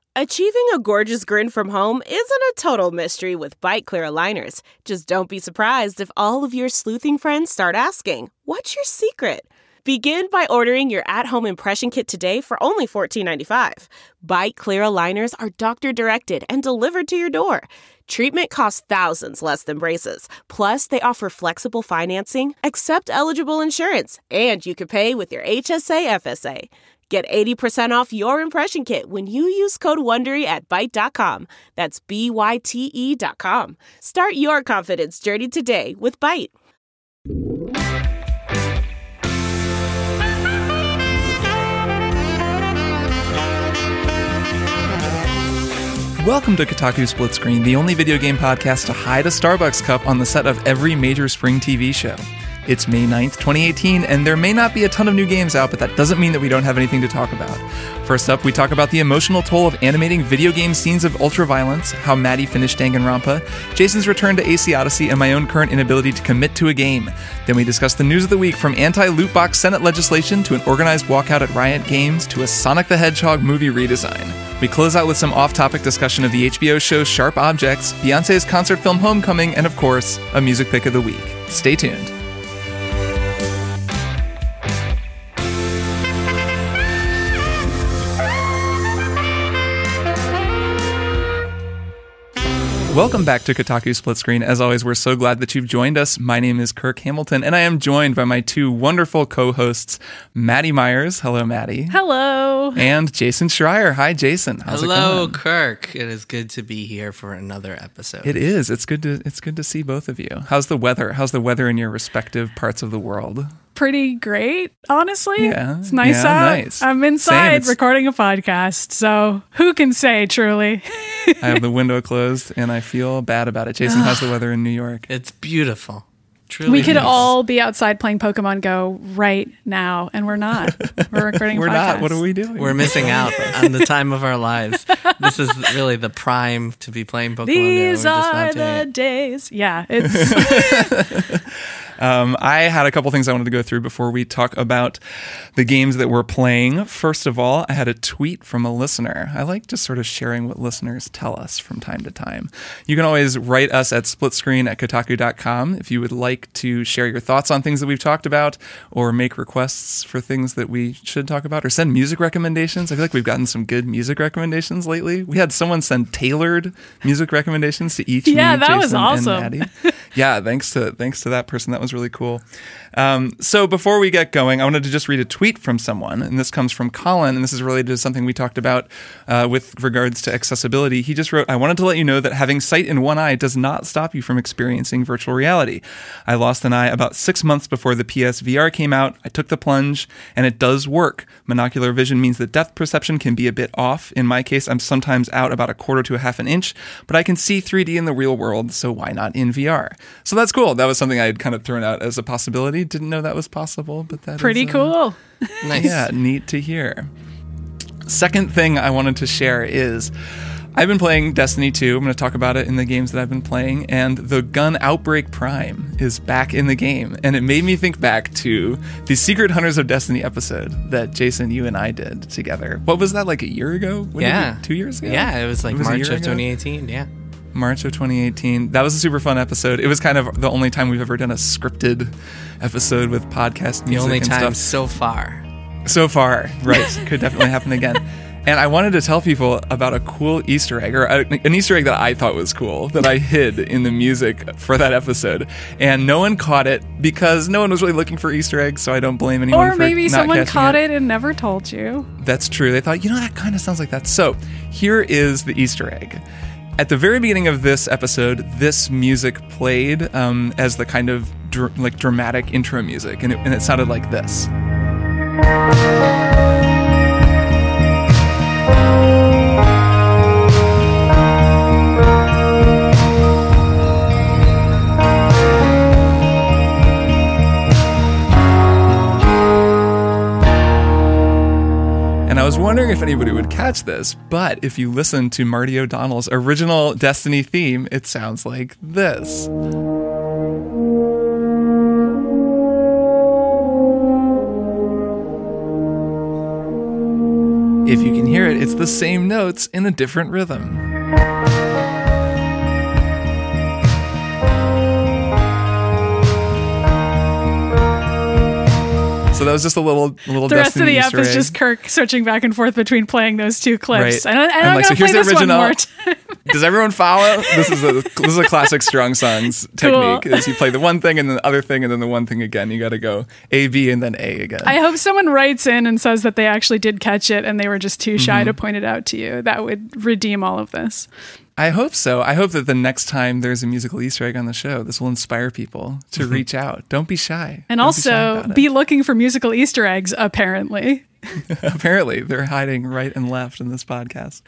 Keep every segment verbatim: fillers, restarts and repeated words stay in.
Achieving a gorgeous grin from home isn't a total mystery with Byte Clear aligners. Just don't be surprised if all of your sleuthing friends start asking, "What's your secret?" Begin by ordering your at-home impression kit today for only fourteen ninety-five. Byte Clear aligners are doctor-directed and delivered to your door. Treatment costs thousands less than braces. Plus, they offer flexible financing, accept eligible insurance, and you can pay with your H S A F S A. Get eighty percent off your impression kit when you use code WONDERY at byte dot com. That's B Y T E dot com. Start your confidence journey today with Byte. Welcome to Kotaku Split Screen, the only video game podcast to hide a Starbucks cup on the set of every major spring T V show. It's May ninth, twenty eighteen, and there may not be a ton of new games out, but that doesn't mean that we don't have anything to talk about. First up, we talk about the emotional toll of animating video game scenes of ultraviolence, how Maddie finished Danganronpa, Jason's return to A C Odyssey, and my own current inability to commit to a game. Then we discuss the news of the week, from anti-loot box Senate legislation to an organized walkout at Riot Games to a Sonic the Hedgehog movie redesign. We close out with some off-topic discussion of the H B O show Sharp Objects, Beyoncé's concert film Homecoming, and of course, a music pick of the week. Stay tuned. Welcome back to Kotaku Split Screen. As always, we're so glad that you've joined us. My name is Kirk Hamilton, and I am joined by my two wonderful co-hosts, Maddie Myers. Hello, Maddie. Hello. And Jason Schreier. Hi, Jason. How's Hello, it going? Kirk. It is good to be here for another episode. It is. It's good to it's good to see both of you. How's the weather? How's the weather in your respective parts of the world? Pretty great, honestly. Yeah, it's nice yeah, out. Nice. I'm inside Same, recording a podcast, so who can say, truly? I have the window closed, and I feel bad about it. Jason, how's the weather in New York? It's beautiful. Truly we could nice. all be outside playing Pokemon Go right now, and we're not. We're recording a We're podcast. not. What are we doing? We're missing out on the time of our lives. This is really the prime to be playing Pokemon These Go. We're just are not doing the it. days. Yeah, it's... Um, I had a couple things I wanted to go through before we talk about the games that we're playing. First of all, I had a tweet from a listener. I like just sort of sharing what listeners tell us from time to time. You can always write us at splitscreen at kotaku dot com if you would like to share your thoughts on things that we've talked about, or make requests for things that we should talk about, or send music recommendations. I feel like we've gotten some good music recommendations lately. We had someone send tailored music recommendations to each Yeah, me, that Jason, was awesome. and Maddie. Yeah, thanks to thanks to that person. That was really cool. Um, so before we get going, I wanted to just read a tweet from someone, and this comes from Colin, and this is related to something we talked about uh, with regards to accessibility. He just wrote, "I wanted to let you know that having sight in one eye does not stop you from experiencing virtual reality. I lost an eye about six months before the P S V R came out. I took the plunge, and it does work. Monocular vision means that depth perception can be a bit off. In my case, I'm sometimes out about a quarter to a half an inch, but I can see three D in the real world, so why not in V R?" So that's cool. That was something I had kind of thrown out as a possibility. Didn't know that was possible, but that Pretty is, uh, cool. Nice. Yeah, neat to hear. Second thing I wanted to share is I've been playing Destiny two. I'm going to talk about it in the games that I've been playing, and the gun Outbreak Prime is back in the game, and it made me think back to the Secret Hunters of Destiny episode that Jason, you and I did together. What was that, like a year ago? When Yeah. did we- two years ago? Yeah, it was like It was a March year of ago? twenty eighteen. Yeah. March of twenty eighteen. That was a super fun episode. It was kind of the only time we've ever done a scripted episode with podcast music The only and time stuff. so far. So far, right. Could definitely happen again. And I wanted to tell people about a cool Easter egg, or a, an Easter egg that I thought was cool, that I hid in the music for that episode. And no one caught it because no one was really looking for Easter eggs, so I don't blame anyone Or for maybe not someone catching caught it. it and never told you. That's true. They thought, you know, that kind of sounds like that. So here is the Easter egg. At the very beginning of this episode, this music played um, as the kind of dr- like dramatic intro music, and it, and it sounded like this. And I was wondering if anybody would catch this, but if you listen to Marty O'Donnell's original Destiny theme, it sounds like this. If you can hear it, it's the same notes in a different rhythm. So that was just a little, a little. The rest of the Easter app is egg. just Kirk switching back and forth between playing those two clips. Right. I don't, I I'm don't like, gonna so here's play the this original. one more time. Does everyone follow? This is a this is a classic Strong Songs technique. Cool. Is you play the one thing and then the other thing and then the one thing again. You got to go A, B, and then A again. I hope someone writes in and says that they actually did catch it and they were just too shy Mm-hmm. to point it out to you. That would redeem all of this. I hope so. I hope that the next time there's a musical Easter egg on the show, this will inspire people to reach out. Don't be shy. And Don't also be, shy about be it. looking for musical Easter eggs, apparently. Apparently, they're hiding right and left in this podcast.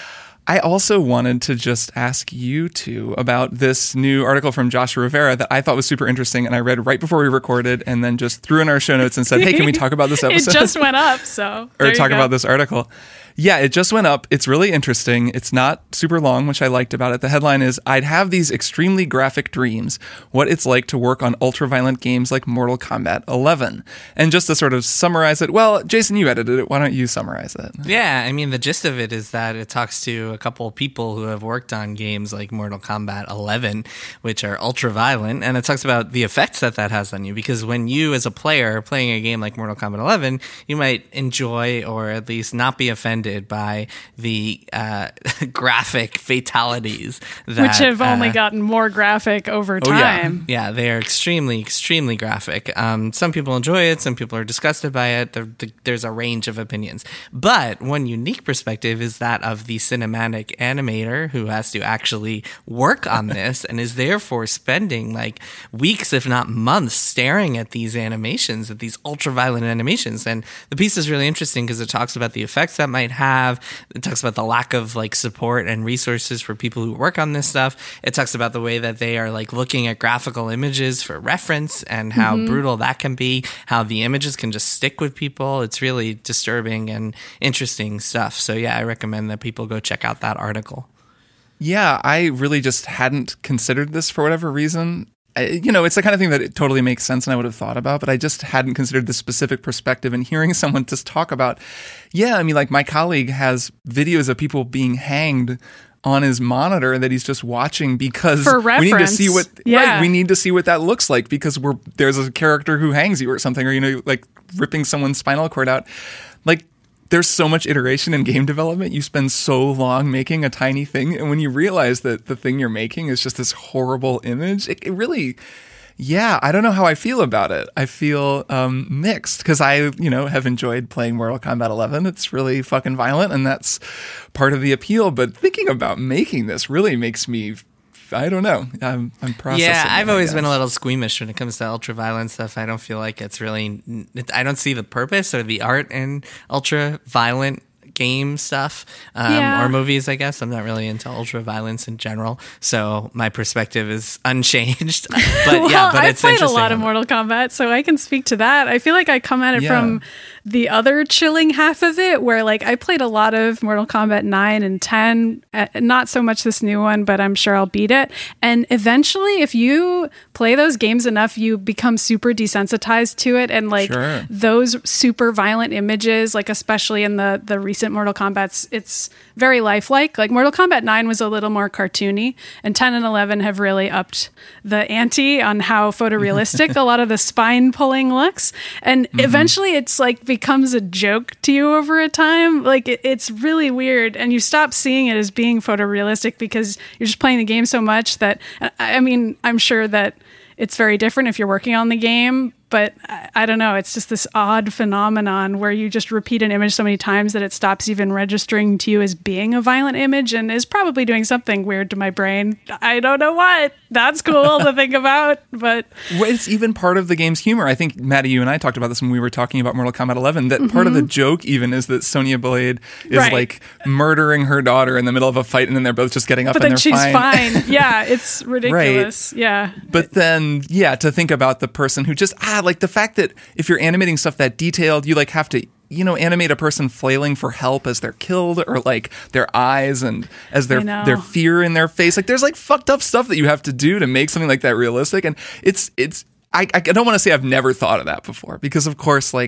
I also wanted to just ask you two about this new article from Joshua Rivera that I thought was super interesting, and I read right before we recorded, and then just threw in our show notes and said, "Hey, can we talk about this episode?" It just went up, so or there you talk go. about this article. Yeah, it just went up. It's really interesting. It's not super long, which I liked about it. The headline is, "I'd have these extremely graphic dreams, what it's like to work on ultra-violent games like Mortal Kombat eleven. And just to sort of summarize it, well, Jason, you edited it. Why don't you summarize it? Yeah, I mean, the gist of it is that it talks to a couple of people who have worked on games like Mortal Kombat eleven, which are ultra-violent, and it talks about the effects that that has on you, because when you, as a player, are playing a game like Mortal Kombat eleven, you might enjoy or at least not be offended by the uh, graphic fatalities that, Which have only uh, gotten more graphic over Oh, yeah. time. yeah, they are extremely, extremely graphic. Um, some people enjoy it. Some people are disgusted by it. There, the, there's a range of opinions. But one unique perspective is that of the cinematic animator who has to actually work on this and is therefore spending like weeks, if not months, staring at these animations, at these ultra-violent animations. And the piece is really interesting because it talks about the effects that might have. It talks about the lack of like support and resources for people who work on this stuff. It talks about the way that they are like looking at graphical images for reference and how Mm-hmm. brutal that can be, how the images can just stick with people. It's really disturbing and interesting stuff. So yeah, I recommend that people go check out that article. Yeah, I really just hadn't considered this for whatever reason. I, you know, it's the kind of thing that it totally makes sense and I would have thought about, but I just hadn't considered the specific perspective. And hearing someone just talk about, yeah, I mean, like my colleague has videos of people being hanged on his monitor that he's just watching because For we need to reference. see what Yeah. right, we need to see what that looks like because we're there's a character who hangs you or something, or you know, like ripping someone's spinal cord out. Like there's so much iteration in game development. You spend so long making a tiny thing, and when you realize that the thing you're making is just this horrible image, it, it really, yeah, I don't know how I feel about it. I feel um, mixed because I, you know, have enjoyed playing Mortal Kombat eleven. It's really fucking violent, and that's part of the appeal. But thinking about making this really makes me, I don't know. I'm, I'm processing. Yeah, I've it, I always been a guess. little squeamish when it comes to ultra violent stuff. I don't feel like it's really, it, I don't see the purpose or the art in ultra violent game stuff um, Yeah. or movies, I guess. I'm not really into ultra violence in general, so my perspective is unchanged. But well, yeah, but I've it's played a interesting. lot of Mortal Kombat, so I can speak to that. I feel like I come at it Yeah. from the other chilling half of it, where like I played a lot of Mortal Kombat nine and ten, uh, not so much this new one, but I'm sure I'll beat it. And eventually, if you play those games enough, you become super desensitized to it, and like Sure. those super violent images, like especially in the the recent Mortal Kombats, it's very lifelike. Like Mortal Kombat nine was a little more cartoony, and ten and eleven have really upped the ante on how photorealistic a lot of the spine pulling looks. And Mm-hmm. eventually it's like becomes a joke to you over a time. Like it, it's really weird, and you stop seeing it as being photorealistic because you're just playing the game so much that, I I mean, I'm sure that it's very different if you're working on the game, but I, I don't know. It's just this odd phenomenon where you just repeat an image so many times that it stops even registering to you as being a violent image and is probably doing something weird to my brain. I don't know what. That's cool to think about, but Well, it's even part of the game's humor. I think, Maddie, you and I talked about this when we were talking about Mortal Kombat eleven, that part of the joke even is that Sonya Blade is Mm-hmm. Right. like murdering her daughter in the middle of a fight, and then they're both just getting up but and then they're she's fine. fine. Yeah, it's ridiculous. Yeah. But then, yeah, to think about the person who just, ah, like the fact that if you're animating stuff that detailed, you like have to, you know, animate a person flailing for help as they're killed, or like their eyes and as their I know. their fear in their face. Like there's like fucked up stuff that you have to do to make something like that realistic. And it's, it's, I, I don't want to say I've never thought of that before, because of course, like I've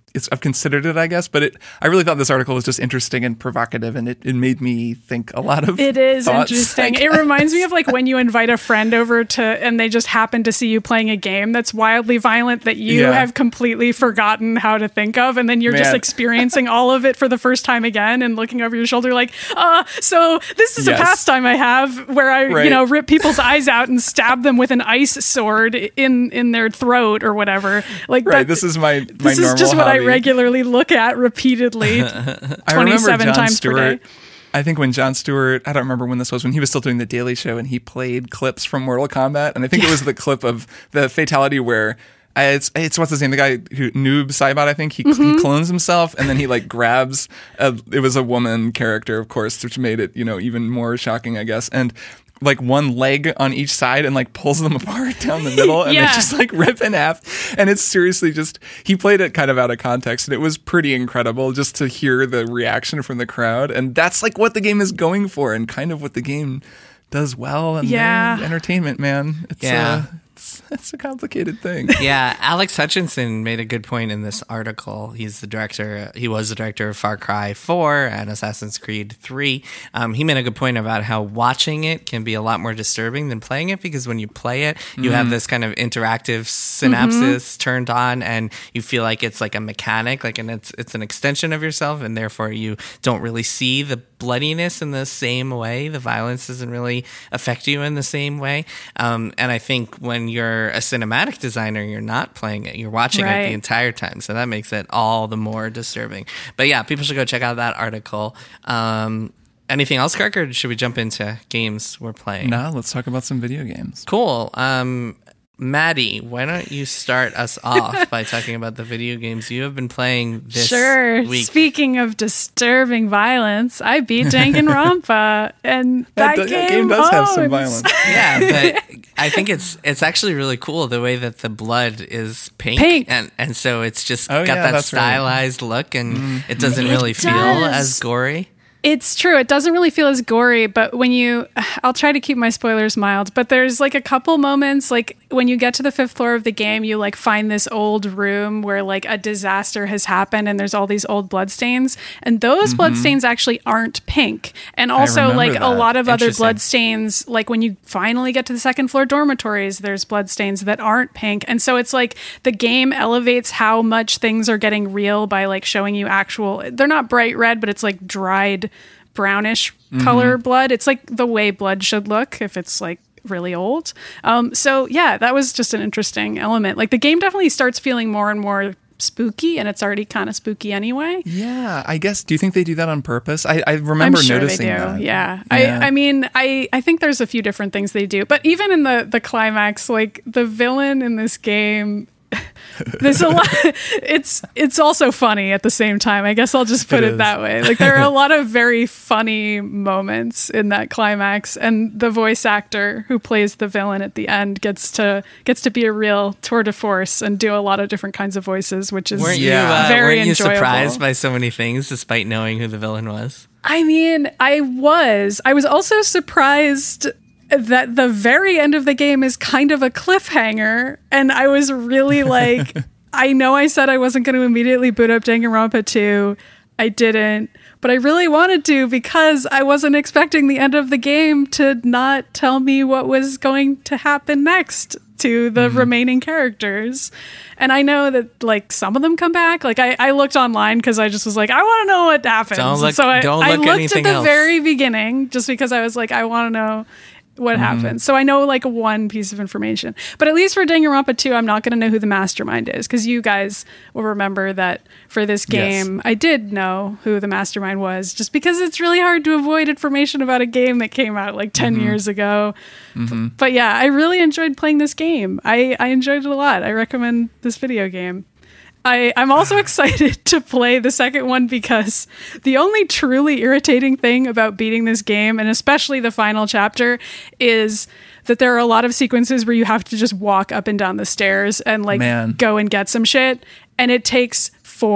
it's I've considered it, I guess, but it I really thought this article was just interesting and provocative, and it, it made me think a lot of It is thoughts, interesting. It reminds me of like when you invite a friend over to and they just happen to see you playing a game that's wildly violent that you Yeah. have completely forgotten how to think of, and then you're just Man. experiencing all of it for the first time again and looking over your shoulder like, uh, so this is Yes. a pastime I have where I, Right. you know, rip people's eyes out and stab them with an ice sword in in their throat or whatever. Like Right, that, this is my my this normal is just what I hobby. regularly look at repeatedly I remember twenty-seven Jon times Stewart. per day. I think when Jon Stewart, I don't remember when this was, when he was still doing The Daily Show and he played clips from Mortal Kombat. And I think it was the clip of the fatality where uh, it's, it's what's his name? The guy who, Noob Saibot, I think, he, Mm-hmm. he clones himself and then he like grabs, a, it was a woman character, of course, which made it, you know, even more shocking, I guess. And like one leg on each side and like pulls them apart down the middle and Yeah. they just like rip in half. And it's seriously just, he played it kind of out of context and it was pretty incredible just to hear the reaction from the crowd. And that's like what the game is going for and kind of what the game does well. And Yeah. uh, entertainment, man. It's, Yeah. uh, it's, it's a complicated thing. Yeah, Alex Hutchinson made a good point in this article. He's the director. He was the director of Far Cry four and Assassin's Creed three. Um, he made a good point about how watching it can be a lot more disturbing than playing it, because when you play it, you have this kind of interactive synapses turned on, and you feel like it's like a mechanic, like, and it's it's an extension of yourself, and therefore you don't really see the bloodiness in the same way. The violence doesn't really affect you in the same way. Um, and I think when you're a cinematic designer, you're not playing it, you're watching it Right. the entire time. So that makes it all the more disturbing. But yeah, people should go check out that article. Um, anything else, Kirk, or should we jump into games we're playing? Now let's talk about some video games. Cool. Um, Maddie, why don't you start us off by talking about the video games you have been playing this Sure. week? Speaking of disturbing violence, I beat Danganronpa, and that, That, that game, game does have some owns. violence. Yeah, but I think it's it's actually really cool the way that the blood is pink, Pink. and and so it's just Oh, got yeah, that that's right. stylized look, and it doesn't It really feel does. as gory. It's true. It doesn't really feel as gory, but when you, I'll try to keep my spoilers mild, but there's like a couple moments, like when you get to the fifth floor of the game, you like find this old room where like a disaster has happened and there's all these old bloodstains. And those bloodstains actually aren't pink. And also remember like a that. lot of other Interesting. bloodstains, like when you finally get to the second floor dormitories, there's bloodstains that aren't pink. And so it's like the game elevates how much things are getting real by like showing you actual, they're not bright red, but it's like dried brownish color blood. It's like the way blood should look if it's like really old. Um, so yeah, that was just an interesting element. Like the game definitely starts feeling more and more spooky, and it's already kind of spooky anyway. Yeah, I guess. Do you think they do that on purpose? I, I I'm remember sure noticing they do. that. Yeah. Yeah. I, I mean, I, I think there's a few different things they do, but even in the, the climax, like the villain in this game, there's a lot. It's it's also funny at the same time. I guess I'll just put It it, is. that way. Like there are a lot of very funny moments in that climax, and the voice actor who plays the villain at the end gets to gets to be a real tour de force and do a lot of different kinds of voices, which is Weren't Yeah. you uh, very weren't you enjoyable. surprised by so many things despite knowing who the villain was? I mean, I was. I was also surprised that the very end of the game is kind of a cliffhanger. And I was really like, I know I said I wasn't going to immediately boot up Danganronpa two. I didn't. But I really wanted to because I wasn't expecting the end of the game to not tell me what was going to happen next to the Mm-hmm. remaining characters. And I know that like some of them come back. Like I, I looked online because I just was like, I want to know what happens. Don't And look- so I, don't I look looked anything at the else. very beginning just because I was like, I want to know what Mm-hmm. happens. So I know like one piece of information. But at least for Danganronpa two, I'm not going to know who the mastermind is because you guys will remember that for this Yes. game, I did know who the mastermind was just because it's really hard to avoid information about a game that came out like ten Mm-hmm. years ago. But yeah, I really enjoyed playing this game. I, I enjoyed it a lot. I recommend this video game. I, I'm also excited to play the second one because the only truly irritating thing about beating this game, and especially the final chapter, is that there are a lot of sequences where you have to just walk up and down the stairs and like Man. go and get some shit. And it takes forever.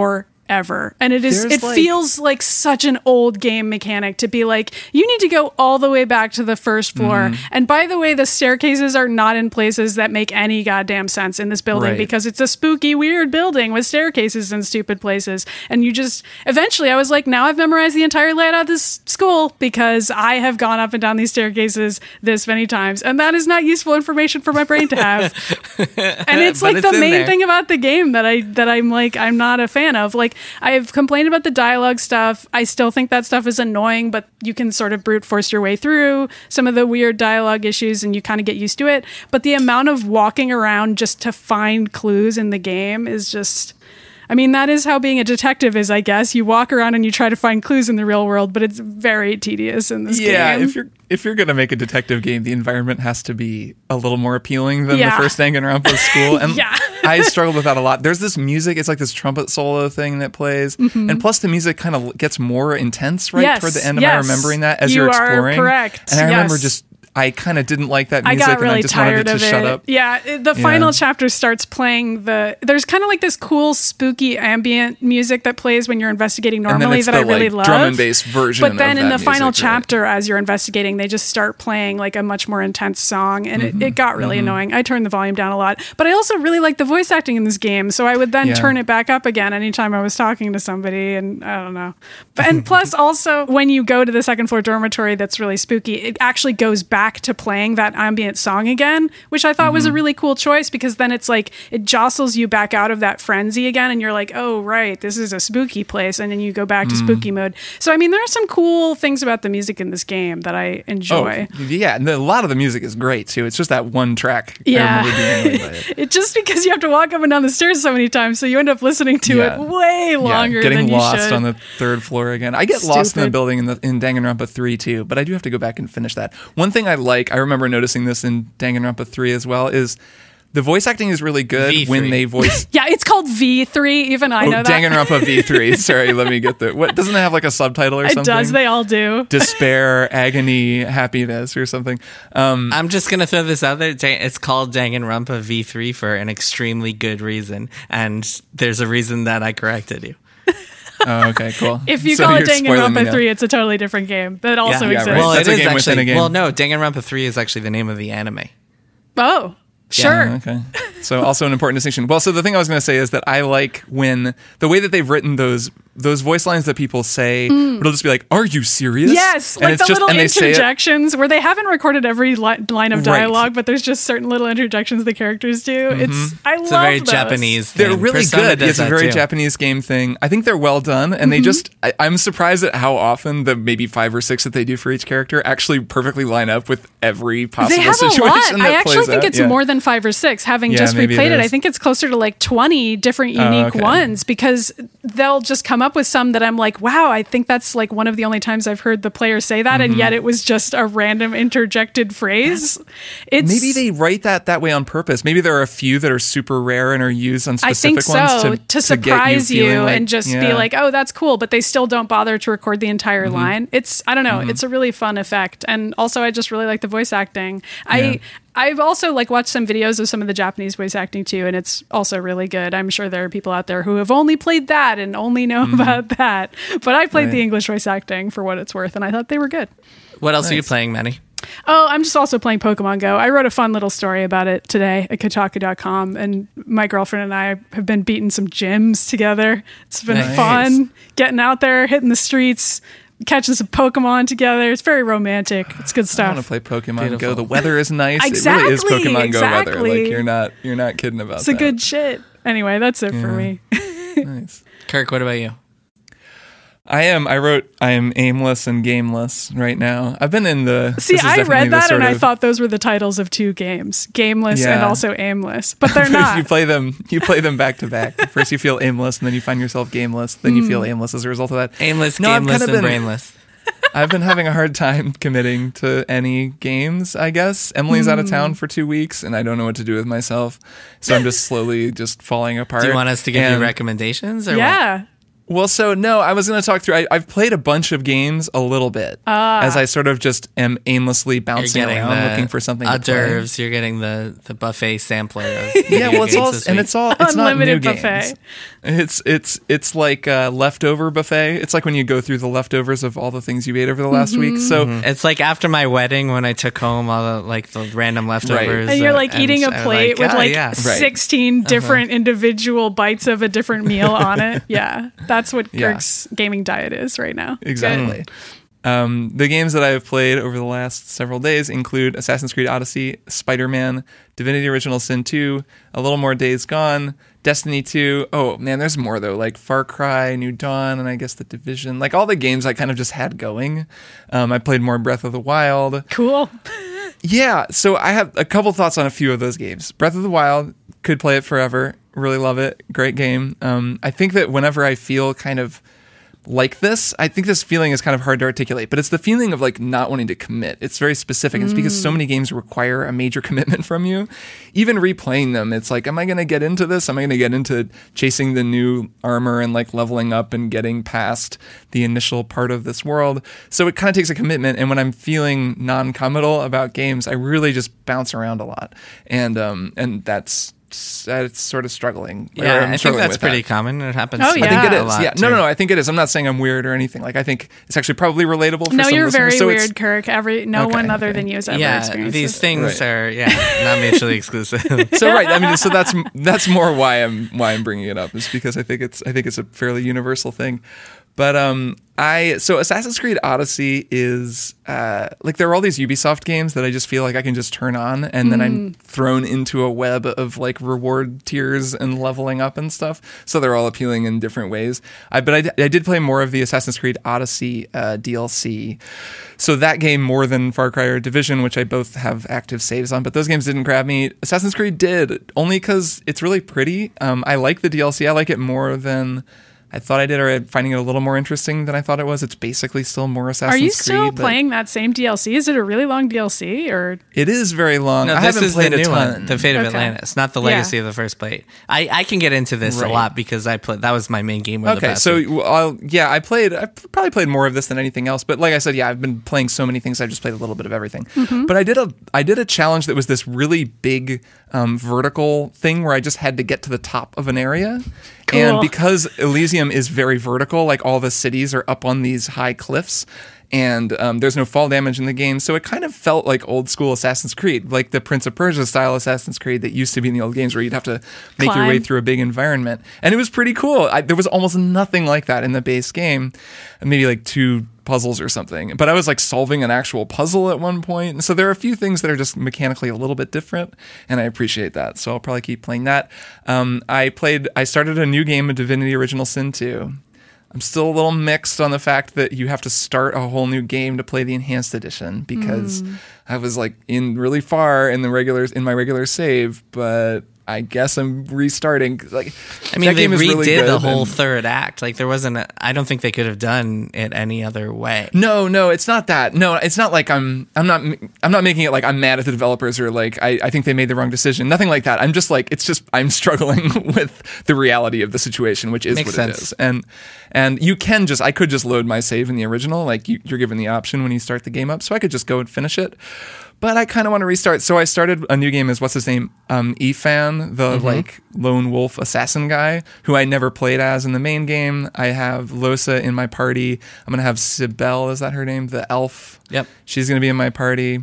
ever. And it is There's it like- feels like such an old game mechanic to be like, you need to go all the way back to the first floor. Mm-hmm. And by the way, the staircases are not in places that make any goddamn sense in this building Right. because it's a spooky, weird building with staircases in stupid places. And you just eventually I was like, now I've memorized the entire layout of this school because I have gone up and down these staircases this many times. And that is not useful information for my brain to have. And it's But like it's the in main there. thing about the game that I that I'm like I'm not a fan of. Like I've complained about the dialogue stuff. I still think that stuff is annoying, but you can sort of brute force your way through some of the weird dialogue issues and you kind of get used to it. But the amount of walking around just to find clues in the game is just I mean, that is how being a detective is, I guess. You walk around and you try to find clues in the real world, but it's very tedious in this Yeah, game. if you're if you're gonna make a detective game, the environment has to be a little more appealing than Yeah. the first Danganronpa school. And Yeah. I struggled with that a lot. There's this music; it's like this trumpet solo thing that plays, and plus the music kind of gets more intense right Yes, toward the end. Am I yes. remembering that as You you're are exploring? correct, And I remember yes. just. I kind of didn't like that I music, got really and I just tired wanted it of to it. shut up. Yeah, it- the Yeah. final chapter starts playing the. There's kind of like this cool, spooky ambient music that plays when you're investigating And then normally it's that the, I really like, love. drum and bass version But then of in that the final music, right? chapter, as you're investigating, they just start playing like a much more intense song, and Mm-hmm. it, it got really annoying. I turned the volume down a lot, but I also really like the voice acting in this game, so I would then Yeah. turn it back up again anytime I was talking to somebody, and I don't know. But and plus also when you go to the second floor dormitory, that's really spooky. It actually goes back to playing that ambient song again, which I thought was a really cool choice because then it's like it jostles you back out of that frenzy again, and you're like, oh right, this is a spooky place, and then you go back to spooky mode. So I mean, there are some cool things about the music in this game that I enjoy. Oh, yeah, and a lot of the music is great too. It's just that one track. Yeah. I remember being annoyed by it. It just because you have to walk up and down the stairs so many times, so you end up listening to Yeah. it way longer yeah, getting than you lost should. on the third floor again. I get lost in the Stupid. building in the in Danganronpa three too, but I do have to go back and finish that. One thing I like, I remember noticing this in Danganronpa three as well, is the voice acting is really good V three. when they voice. Yeah, it's called V three. Even I Oh, know that. Danganronpa V three. Sorry, let me get the. What doesn't it have like a subtitle or It something? does. They all do. Despair, agony, happiness, or something. Um, I'm just gonna throw this out there. Dan- It's called Danganronpa V three for an extremely good reason, and there's a reason that I corrected you. oh, okay, cool. If you So call it you're spoiling me Danganronpa now. three, it's a totally different game that also Yeah, exists. right. Well, That's it a is game within actually. a game. Well, no, Danganronpa three is actually the name of the anime. Oh, sure. Oh, okay. So also an important distinction. Well, so the thing I was going to say is that I like when the way that they've written those those voice lines that people say, it'll just be like, "Are you serious?" Yes, And like it's the just- little and they say it- interjections where they haven't recorded every li- line of Right. dialogue, but there's just certain little interjections the characters do. It's I It's love a very those. Japanese thing. They're really Persona good. does It's a that very too. Japanese game thing. I think they're well done, and they Mm-hmm. just. I, I'm surprised at how often the maybe five or six that they do for each character actually perfectly line up with every possible They have a situation lot. that I actually plays think out. it's Yeah. more than five or six. Having Yeah, just maybe it replayed it, I is. think it's closer to like twenty different Oh, unique okay. ones because they'll just come up with some that I'm like, wow, I think that's like one of the only times I've heard the player say that, and yet it was just a random interjected phrase. It's Maybe they write that that way on purpose. Maybe there are a few that are super rare and are used on I specific think ones so to, to, to surprise get you, you, feeling like- and just be yeah. like, oh, that's cool, but they still don't bother to record the entire Mm-hmm. line. It's I don't know, it's a really fun effect, and also I just really like the voice acting. Yeah. I I've also like watched some videos of some of the Japanese voice acting too, and it's also really good. I'm sure there are people out there who have only played that and only know about that, but I played Mm-hmm. Right. the English voice acting for what it's worth, and I thought they were good. What else are you Nice. playing, Manny? Oh, I'm just also playing Pokemon Go. I wrote a fun little story about it today at Kotaku dot com, and my girlfriend and I have been beating some gyms together. It's been Nice. fun getting out there, hitting the streets, catching some Pokemon together. It's very romantic. It's good I want to stuff. play Pokemon Beautiful. Go. The weather is nice. Exactly, It really is Pokemon Go weather. exactly. Like you're not you're not kidding about It's that. a good shit. Anyway, that's it for me. Nice. Kirk, what about you? I am. I wrote. I am aimless and gameless right now. I've been in the. See, this is I definitely read the that sort and I of- thought those were the titles of two games, Gameless and Yeah. also Aimless, but they're If not. you play them, you play them back to back. First, you feel aimless, and then you find yourself gameless. Then you Hmm. feel aimless as a result of that. Aimless, No, I've gameless, kinda and been- brainless. I've been having a hard time committing to any games, I guess. Emily's out of Hmm. town for two weeks, and I don't know what to do with myself. So I'm just slowly just falling apart. Do you want us to give And- you recommendations? Or yeah. Well, so no, I was going to talk through. I, I've played a bunch of games a little bit Ah. as I sort of just am aimlessly bouncing You're getting around the looking for something hors to play. d'oeuvres. You're getting the, the buffet sampler. Of Yeah, well, it's games all this and week. it's all it's not new Unlimited games. buffet. It's it's it's like a leftover buffet. It's like when you go through the leftovers of all the things you ate over the last week. So It's like after my wedding when I took home all the like the random leftovers. And you're uh, like eating a I was plate with "Ah, like yeah." Right. sixteen different individual bites of a different meal on it. Yeah, that's what Yeah. Kirk's gaming diet is right now. Exactly. Um, the games that I have played over the last several days include Assassin's Creed Odyssey, Spider-Man, Divinity Original Sin two, a little more Days Gone, Destiny two. Oh man, there's more though, like Far Cry, New Dawn, and I guess The Division. Like all the games I kind of just had going. Um, I played more Breath of the Wild. Cool. Yeah, so I have a couple thoughts on a few of those games. Breath of the Wild, could play it forever. Really love it. Great game. Um, I think that whenever I feel kind of like this, I think this feeling is kind of hard to articulate, but it's the feeling of like not wanting to commit. It's very specific. It's because so many games require a major commitment from you. Even replaying them, it's like, am I going to get into this? Am I going to get into chasing the new armor and like leveling up and getting past the initial part of this world? So it kind of takes a commitment. And when I'm feeling non-committal about games, I really just bounce around a lot. And, um, and that's, it's sort of struggling. Or Yeah, I'm I think struggling that's with pretty that. common. It happens. Oh, to yeah. I think it a is. lot, Yeah. too. No, no, no. I think it is. I'm not saying I'm weird or anything. Like, I think it's actually probably relatable for No, some you're listeners. very So it's- weird, Kirk. Every no Okay, one other okay. than you has ever Yeah, experienced these this. things Right. are yeah not mutually exclusive. So right. I mean, so that's that's more why I'm why I'm bringing it up is because I think it's I think it's a fairly universal thing. But um, I so Assassin's Creed Odyssey is uh, like there are all these Ubisoft games that I just feel like I can just turn on and then I'm thrown into a web of like reward tiers and leveling up and stuff. So they're all appealing in different ways. I but I, I did play more of the Assassin's Creed Odyssey uh, D L C. So that game more than Far Cry or Division, which I both have active saves on, but those games didn't grab me. Assassin's Creed did, only because it's really pretty. Um, I like the D L C. I like it more than I thought I did, or I'm finding it a little more interesting than I thought it was. It's basically still more Assassin's Are you Creed. still but playing that same D L C? Is it a really long D L C or? It is very long. No, I this haven't is played the a new ton. one, The Fate of Okay. Atlantis, not the Yeah. Legacy of the First Plate. I, I can get into this Right. a lot because I played. That was my main game. With the Okay, past so week. well, I'll, yeah, I played. I probably played more of this than anything else. But like I said, yeah, I've been playing so many things. I just played a little bit of everything. Mm-hmm. But I did a I did a challenge that was this really big um, vertical thing where I just had to get to the top of an area. Cool. And because Elysium is very vertical, like all the cities are up on these high cliffs. And um, there's no fall damage in the game, so it kind of felt like old school Assassin's Creed, like the Prince of Persia style Assassin's Creed that used to be in the old games, where you'd have to make your way Climb. through a big environment. And it was pretty cool. I, there was almost nothing like that in the base game, maybe like two puzzles or something. But I was like solving an actual puzzle at one point. And so there are a few things that are just mechanically a little bit different, and I appreciate that. So I'll probably keep playing that. Um, I played. I started a new game of Divinity Original Sin two. I'm still a little mixed on the fact that you have to start a whole new game to play the enhanced edition because Mm. I was like in really far in the regulars in my regular save, but I guess I'm restarting. Like, I mean, that they game is redid really the good whole and- third act. Like there wasn't. A, I don't think they could have done it any other way. No, no, it's not that. No, it's not like I'm. I'm not. I'm not making it like I'm mad at the developers or like I, I think they made the wrong decision. Nothing like that. I'm just like it's just I'm struggling with the reality of the situation, which is Makes what sense. it is. And and you can just I could just load my save in the original. Like you, you're given the option when you start the game up, so I could just go and finish it. But I kind of want to restart. So I started a new game as what's his name, um, Efan, the Mm-hmm. like lone wolf assassin guy, who I never played as in the main game. I have Losa in my party. I'm gonna have Sibel, is that her name? The elf. Yep. She's gonna be in my party.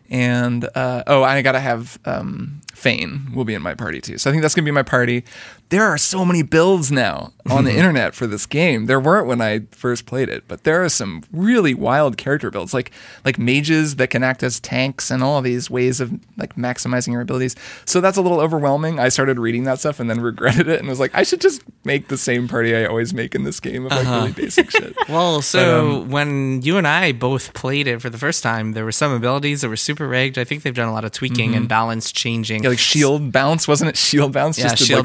And uh, oh, I gotta have um, Fane will be in my party too. So I think that's gonna be my party. There are so many builds now on the internet for this game. There weren't when I first played it, but there are some really wild character builds, like like mages that can act as tanks and all of these ways of like maximizing your abilities. So that's a little overwhelming. I started reading that stuff and then regretted it and was like, I should just make the same party I always make in this game of like really basic shit. Well, so um, when you and I both played it for the first time, there were some abilities that were super rigged. I think they've done a lot of tweaking and balance changing. Yeah, like shield bounce, wasn't it? Shield bounce Yeah, just did shield like bounce. absurd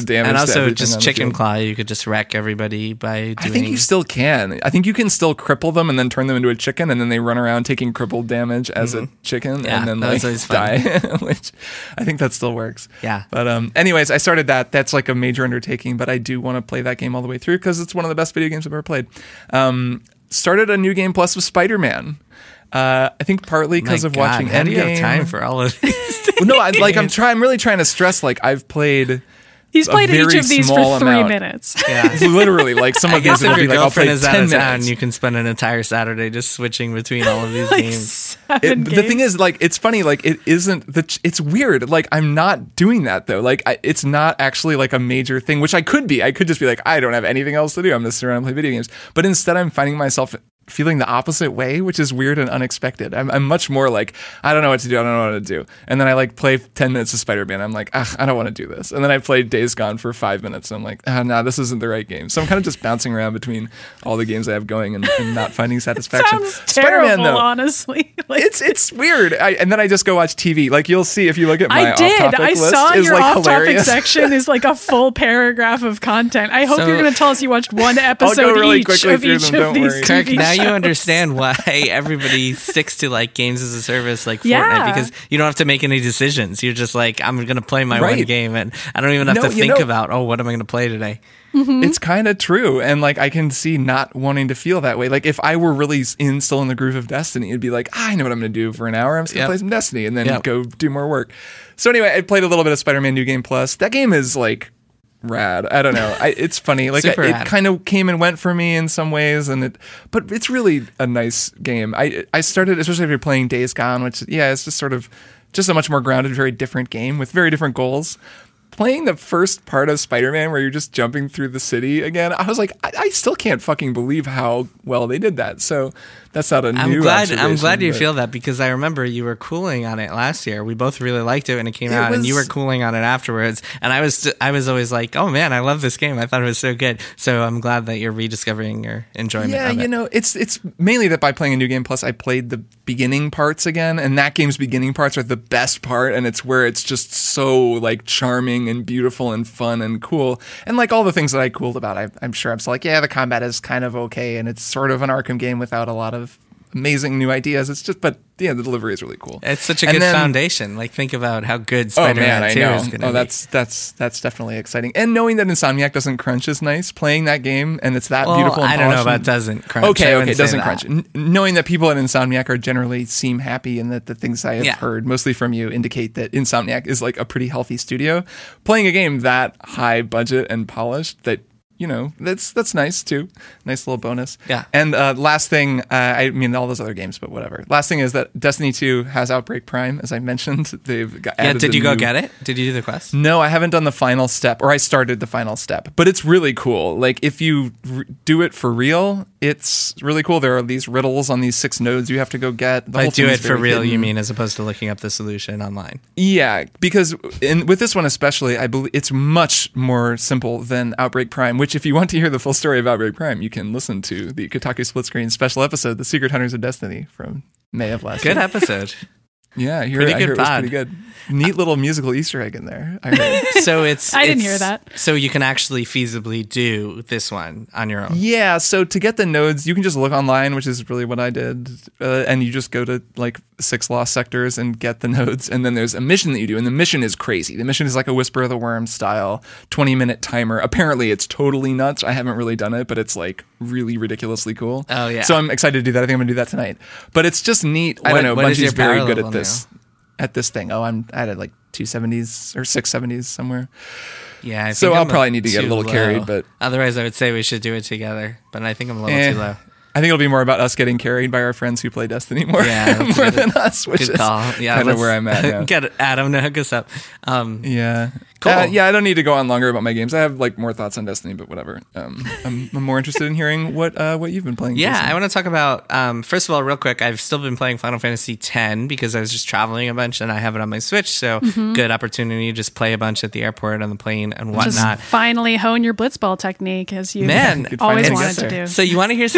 damage. And to also, everything just on the chicken field. claw, you could just wreck everybody by doing. I think you still can. I think you can still cripple them and then turn them into a chicken, and then they run around taking crippled damage as mm-hmm. a chicken, yeah, and then that like was always fun. die. Which I think that still works. Yeah. But um, anyways, I started that. That's like a major undertaking, but I do want to play that game all the way through because it's one of the best video games I've ever played. Um, started a New Game Plus with Spider-Man. Uh, I think partly because of God, watching how Endgame. do you have time for all of these? Well, no, I, like I'm trying. I'm really trying to stress. Like I've played. He's played each very of these small for three amount. minutes. Yeah. Literally, like some I of guess these if would your be like I'll play girlfriend is out ten of town, minutes. you can spend an entire Saturday just switching between all of these Like games. seven It, the games. thing is, like, it's funny. Like, it isn't the. ch- It's weird. Like, I'm not doing that though. Like, I, it's not actually like a major thing, which I could be. I could just be like, I don't have anything else to do. I'm just sit around and play video games. But instead, I'm finding myself feeling the opposite way, which is weird and unexpected. I'm, I'm much more like, I don't know what to do. I don't know what to do. And then I like play ten minutes of Spider-Man. I'm like, ah, I don't want to do this. And then I played Days Gone for five minutes. And I'm like, ah, nah, this isn't the right game. So I'm kind of just bouncing around between all the games I have going and, and not finding satisfaction. Sounds terrible, Spider-Man, though, honestly. Like, it's it's weird. I, and then I just go watch T V. Like you'll see if you look at my I did. off-topic I list, saw is your like off-topic hilarious. section is like a full paragraph of content. I hope So- you're going to tell us you watched one episode really each quickly of through each them, of don't these worry. T Kirk, V now you shows. understand why everybody sticks to like games as a service like Fortnite, Yeah. because you don't have to make any decisions. You're just like, I'm going to play my one Right. game, and I don't even have No, to you think know- about, oh, what am I going to play today? It's kind of true, and like I can see not wanting to feel that way. Like if I were really in still in the groove of Destiny, it'd be like, ah, I know what I'm going to do for an hour. I'm just going to Yep. play some Destiny and then Yep. go do more work. So anyway, I played a little bit of Spider-Man New Game Plus. That game is like rad. I don't know. I, it's funny. Like Super I, it rad. kind of came and went for me in some ways, and it, but it's really a nice game. I I started, especially if you're playing Days Gone, which yeah, it's just sort of just a much more grounded, very different game with very different goals. Playing the first part of Spider-Man where you're just jumping through the city again, I was like, I, I still can't fucking believe how well they did that. So that's not a I'm new glad. I'm observation, glad you but- feel that, because I remember you were cooling on it last year. We both really liked it when it came It out, and you were was- cooling on it afterwards. And I was, I was always like, oh man, I love this game. I thought it was so good. So I'm glad that you're rediscovering your enjoyment Yeah, of it. you know, it's it's mainly that by playing a New Game Plus, I played the beginning parts again, and that game's beginning parts are the best part, and it's where it's just so like charming and beautiful and fun and cool, and like all the things that I cooled about. I, I'm sure I'm still like, yeah, the combat is kind of okay, and it's sort of an Arkham game without a lot of amazing new ideas. It's just, but yeah, the delivery is really cool. It's such a And good then- foundation. Like, think about how good Oh Spider-Man man, I two know. is going to Oh, be. that's that's that's definitely exciting. And knowing that Insomniac doesn't crunch is nice. Playing that game and it's that well, beautiful. And I don't know polished about and- doesn't crunch. Okay, I okay, wouldn't it say doesn't that. crunch. N- knowing that people at Insomniac are generally seem happy and that the things I have Yeah. heard, mostly from you, indicate that Insomniac is like a pretty healthy studio. Playing a game that high budget and polished, that you know, that's that's nice too. Nice little bonus. Yeah. And uh, last thing, uh, I mean all those other games, but whatever. Last thing is that Destiny two has Outbreak Prime, as I mentioned. They've got Yeah, added did the you go new- get it? Did you do the quest? No, I haven't done the final step, or I started the final step, but it's really cool. Like if you r- do it for real, it's really cool. There are these riddles on these six nodes you have to go get. The But whole do thing it is for very real, you hidden. mean, as opposed to looking up the solution online? Yeah, because in, with this one especially, I believe it's much more simple than Outbreak Prime. Which, if you want to hear the full story of Outbreak Prime, you can listen to the Kotaku Split Screen special episode, "The Secret Hunters of Destiny," from May of last Good year. episode. Yeah, I hear, Pretty I good hear it was pod. pretty good. Neat little musical Easter egg in there. I heard. So it's. I didn't it's- hear that. So you can actually feasibly do this one on your own. Yeah, so to get the nodes, you can just look online, which is really what I did, uh, and you just go to like six lost sectors and get the nodes, and then there's a mission that you do, and the mission is crazy. The mission is like a Whisper of the Worm style twenty minute timer. Apparently, it's totally nuts. I haven't really done it, but it's like really ridiculously cool. Oh, yeah. So I'm excited to do that. I think I'm gonna do that tonight. But it's just neat. I What- don't know. what is Bungie's your very power good level at this. At this thing. Oh, I'm at like two seventies or six seventies somewhere. Yeah. I So think I'll I'm probably need to get a too little low. carried, but- Otherwise, I would say we should do it together. But I think I'm a little Eh. too low. I think it'll be more about us getting carried by our friends who play Destiny more, Yeah, that's more a good- than us, which Good is call. Yeah, kind of let's where I'm at now. Get Adam to hook us up. Um, Yeah. Cool. Uh, yeah, I don't need to go on longer about my games. I have like more thoughts on Destiny, but whatever. Um, I'm, I'm more interested in hearing what uh, what you've been playing. Yeah, Jason. I want to talk about, um, first of all, real quick, I've still been playing Final Fantasy X because I was just traveling a bunch and I have it on my Switch. So good opportunity to just play a bunch at the airport, on the plane, and Just whatnot. finally hone your blitzball technique as you Man, always finally wanted get to there. do. So you want to hear something wild?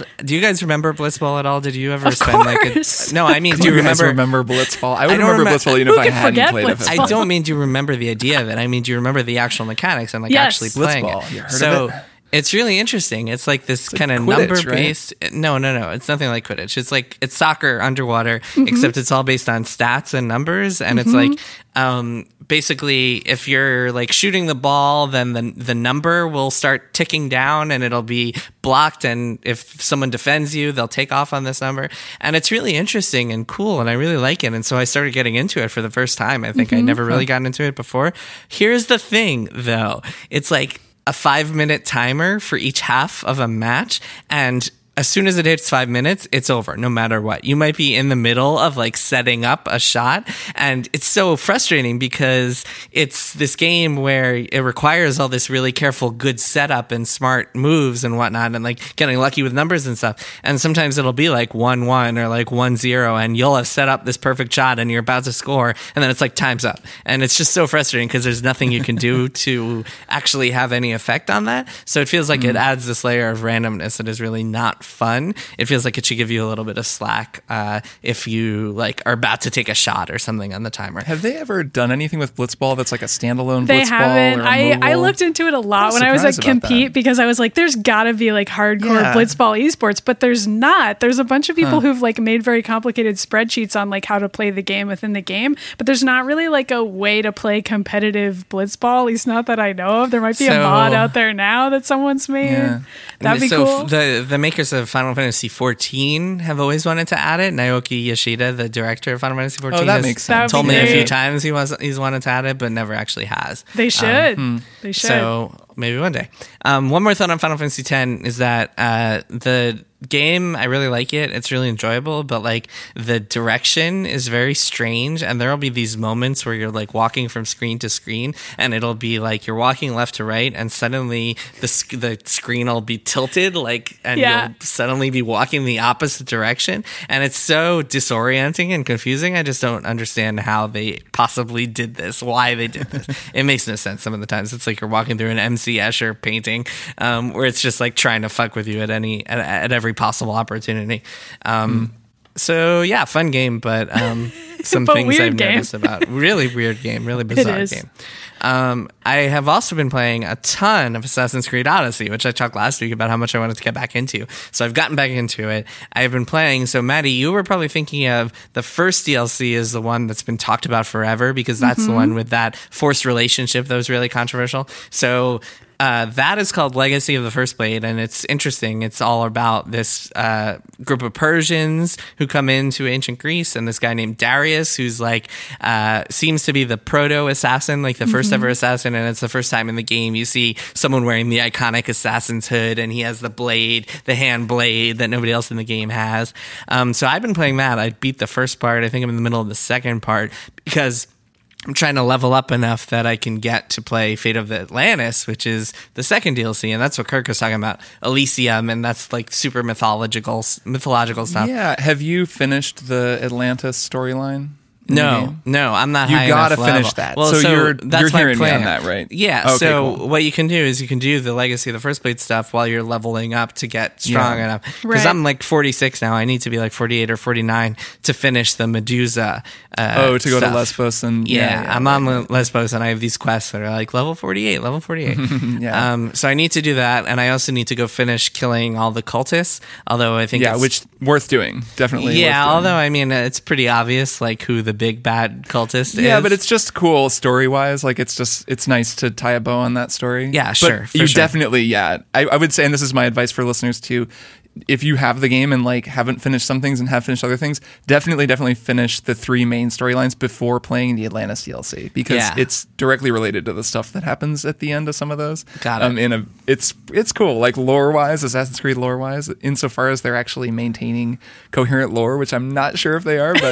do you guys remember Blitzball at all? Did you ever Of spend course. like a, no, I mean, do Do you you guys remember, remember Blitzball? I would I don't remember remem- Blitzball even Who if I could hadn't forget played it. Blitzball? I don't mean do you remember the idea of it. I mean, do you remember the actual mechanics and like Yes. actually playing Blitzball. it? You heard so of it? it's really interesting. It's like this like kind of Quidditch, number based. No, no, no. It's nothing like Quidditch. It's like it's soccer underwater, Mm-hmm. except it's all based on stats and numbers. And it's like um, basically if you're like shooting the ball, then the the number will start ticking down and it'll be blocked. And if someone defends you, they'll take off on this number. And it's really interesting and cool. And I really like it. And so I started getting into it for the first time. I think I never really gotten into it before. Here's the thing, though. It's like a five minute timer for each half of a match. And as soon as it hits five minutes, it's over, no matter what. You might be in the middle of like setting up a shot. And it's so frustrating because it's this game where it requires all this really careful, good setup and smart moves and whatnot, and like getting lucky with numbers and stuff. And sometimes it'll be like one one or like one zero, and you'll have set up this perfect shot and you're about to score. And then it's like time's up. And it's just so frustrating because there's nothing you can do to actually have any effect on that. So it feels like it adds this layer of randomness that is really not fun. It feels like it should give you a little bit of slack uh, if you like are about to take a shot or something on the timer. Have they ever done anything with Blitzball that's like a standalone They Blitzball? haven't. Or a I, I mobile? looked into it a lot I'm when I was like surprised about compete that. because I was like, there's got to be like hardcore Yeah. Blitzball esports, but there's not. There's a bunch of people who've like made very complicated spreadsheets on like how to play the game within the game, but there's not really like a way to play competitive Blitzball. At least not that I know of. There might be So- a mod out there now that someone's made. Yeah. That'd be so cool. f- the the makers of Final Fantasy fourteen have always wanted to add it. Naoki Yoshida, the director of Final Fantasy fourteen, Oh, that has makes That would sense. told be me a few great. times he was he's wanted to add it, but never actually has. They should. They should. So maybe one day. Um, one more thought on Final Fantasy X is that uh, the game, I really like it. It's really enjoyable, but like the direction is very strange. And there'll be these moments where you're like walking from screen to screen, and it'll be like you're walking left to right, and suddenly the sc- the screen will be tilted, like, and Yeah. you'll suddenly be walking the opposite direction. And it's so disorienting and confusing. I just don't understand how they possibly did this, why they did this. It makes no sense some of the times. It's like you're walking through an M C Escher painting um, where it's just like trying to fuck with you at any at, at every possible opportunity. Um, So yeah, fun game, but um, some But things weird I've game. noticed about really weird game, really bizarre is. game. Um, I have also been playing a ton of Assassin's Creed Odyssey, which I talked last week about how much I wanted to get back into. So I've gotten back into it. I've been playing. So Maddie, you were probably thinking of the first D L C is the one that's been talked about forever because that's Mm-hmm. the one with that forced relationship that was really controversial. So uh, that is called Legacy of the First Blade, and it's interesting. It's all about this uh, group of Persians who come into ancient Greece, and this guy named Darius, who's like uh, seems to be the proto assassin, like the first ever assassin, and it's the first time in the game you see someone wearing the iconic assassin's hood, and he has the blade, the hand blade that nobody else in the game has. Um, so I've been playing that. I beat the first part. I think I'm in the middle of the second part because I'm trying to level up enough that I can get to play Fate of Atlantis, which is the second D L C, and that's what Kirk was talking about, Elysium, and that's like super mythological mythological stuff. Yeah. Have you finished the Atlantis storyline? in the No, game? no, I'm not You high gotta enough finish level. that. Well, So so, you're- that's you're my hearing me plan. on that, right? Yeah. Okay, so cool. what you can do is you can do the Legacy of the First Blade stuff while you're leveling up to get strong Yeah. enough. Because Right. I'm like forty-six now. I need to be like forty-eight or forty-nine to finish the Medusa. Uh, Oh, to go stuff. to Lesbos and Yeah, yeah, yeah, I'm right, on right. Lesbos, and I have these quests that are like level forty-eight, level forty-eight. Yeah. Um, so I need to do that, and I also need to go finish killing all the cultists. Although I think Yeah, it's, which worth doing. Definitely. yeah, worth doing. although I mean it's pretty obvious like who the big bad cultist is. Yeah, but it's just cool story wise. Like it's just it's nice to tie a bow on that story. Yeah, But sure, for you sure. definitely, yeah. I, I would say, and this is my advice for listeners too. If you have the game and like haven't finished some things and have finished other things, definitely, definitely finish the three main storylines before playing the Atlantis D L C because Yeah. it's directly related to the stuff that happens at the end of some of those. Got it. Um, in a, it's it's cool, like lore wise, Assassin's Creed lore wise, insofar as they're actually maintaining coherent lore, which I'm not sure if they are, but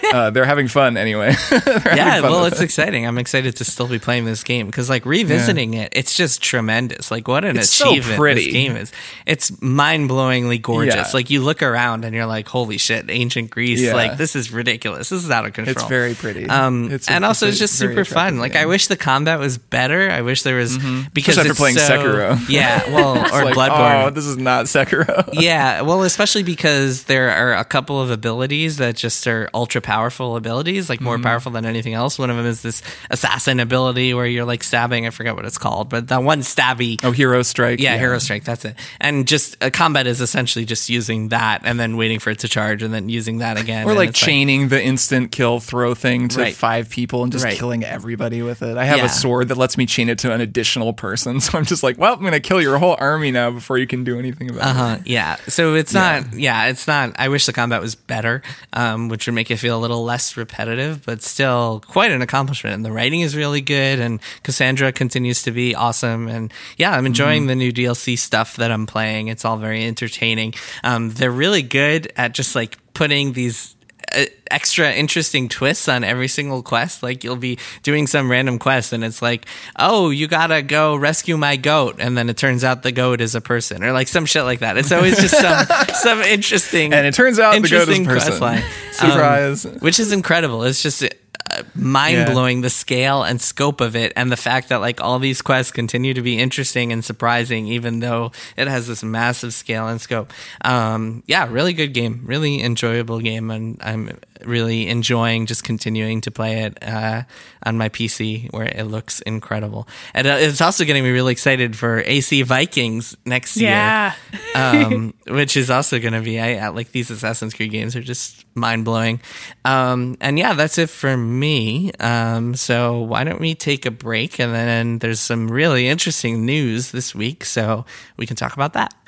uh, they're having fun anyway. Yeah, fun well, with it's it. exciting. I'm excited to still be playing this game because, like, revisiting yeah. it, it's just tremendous. Like, what an it's so achievement pretty. this game is. It's mind-blowingly gorgeous. Yeah. Like, you look around and you're like, holy shit, ancient Greece. Yeah. Like, this is ridiculous. This is out of control. It's very pretty. Um, it's a, and also, it's, it's just super fun. Like, game. I wish the combat was better. I wish there was mm-hmm. because after it's playing so, Sekiro. Yeah, well, or like, Bloodborne. Oh, this is not Sekiro. Yeah, well, especially because there are a couple of abilities that just are ultra powerful abilities, like more mm-hmm. powerful than anything else. One of them is this assassin ability where you're like stabbing. I forget what it's called, but that one stabby. Oh, Hero Strike. Yeah, yeah. Hero Strike. That's it. And just uh, combat is essentially just using that and then waiting for it to charge and then using that again. Or and like it's chaining like, the instant kill throw thing to right. five people and just right. killing everybody with it. I have yeah. a sword that lets me chain it to an additional person, so I'm just like, well, I'm going to kill your whole army now before you can do anything about uh-huh. it. Yeah. So it's yeah. not. Yeah, it's not. I wish the combat was better, um, which would make it feel a little less repetitive, but still quite an accomplishment. And the writing is really good, and Cassandra continues to be awesome. And yeah, I'm enjoying mm-hmm. the new D L C stuff that I'm playing. It's all very entertaining. Um, they're really good at just like putting these uh, extra interesting twists on every single quest. Like you'll be doing some random quest and it's like, oh, you gotta go rescue my goat, and then it turns out the goat is a person, or like some shit like that. It's always just some some interesting and it turns out the goat is a person. Quest line. Surprise. Um, which is incredible. It's just uh, mind-blowing, yeah. the scale and scope of it, and the fact that like all these quests continue to be interesting and surprising even though it has this massive scale and scope. Um, yeah, really good game, really enjoyable game, and I'm really enjoying just continuing to play it uh, on my P C where it looks incredible. And uh, it's also getting me really excited for A C Vikings next yeah. year, um, which is also going to be, I, I like these Assassin's Creed games are just mind-blowing. Um, and yeah, that's it for me. Um, so why don't we take a break, and then there's some really interesting news this week, so we can talk about that.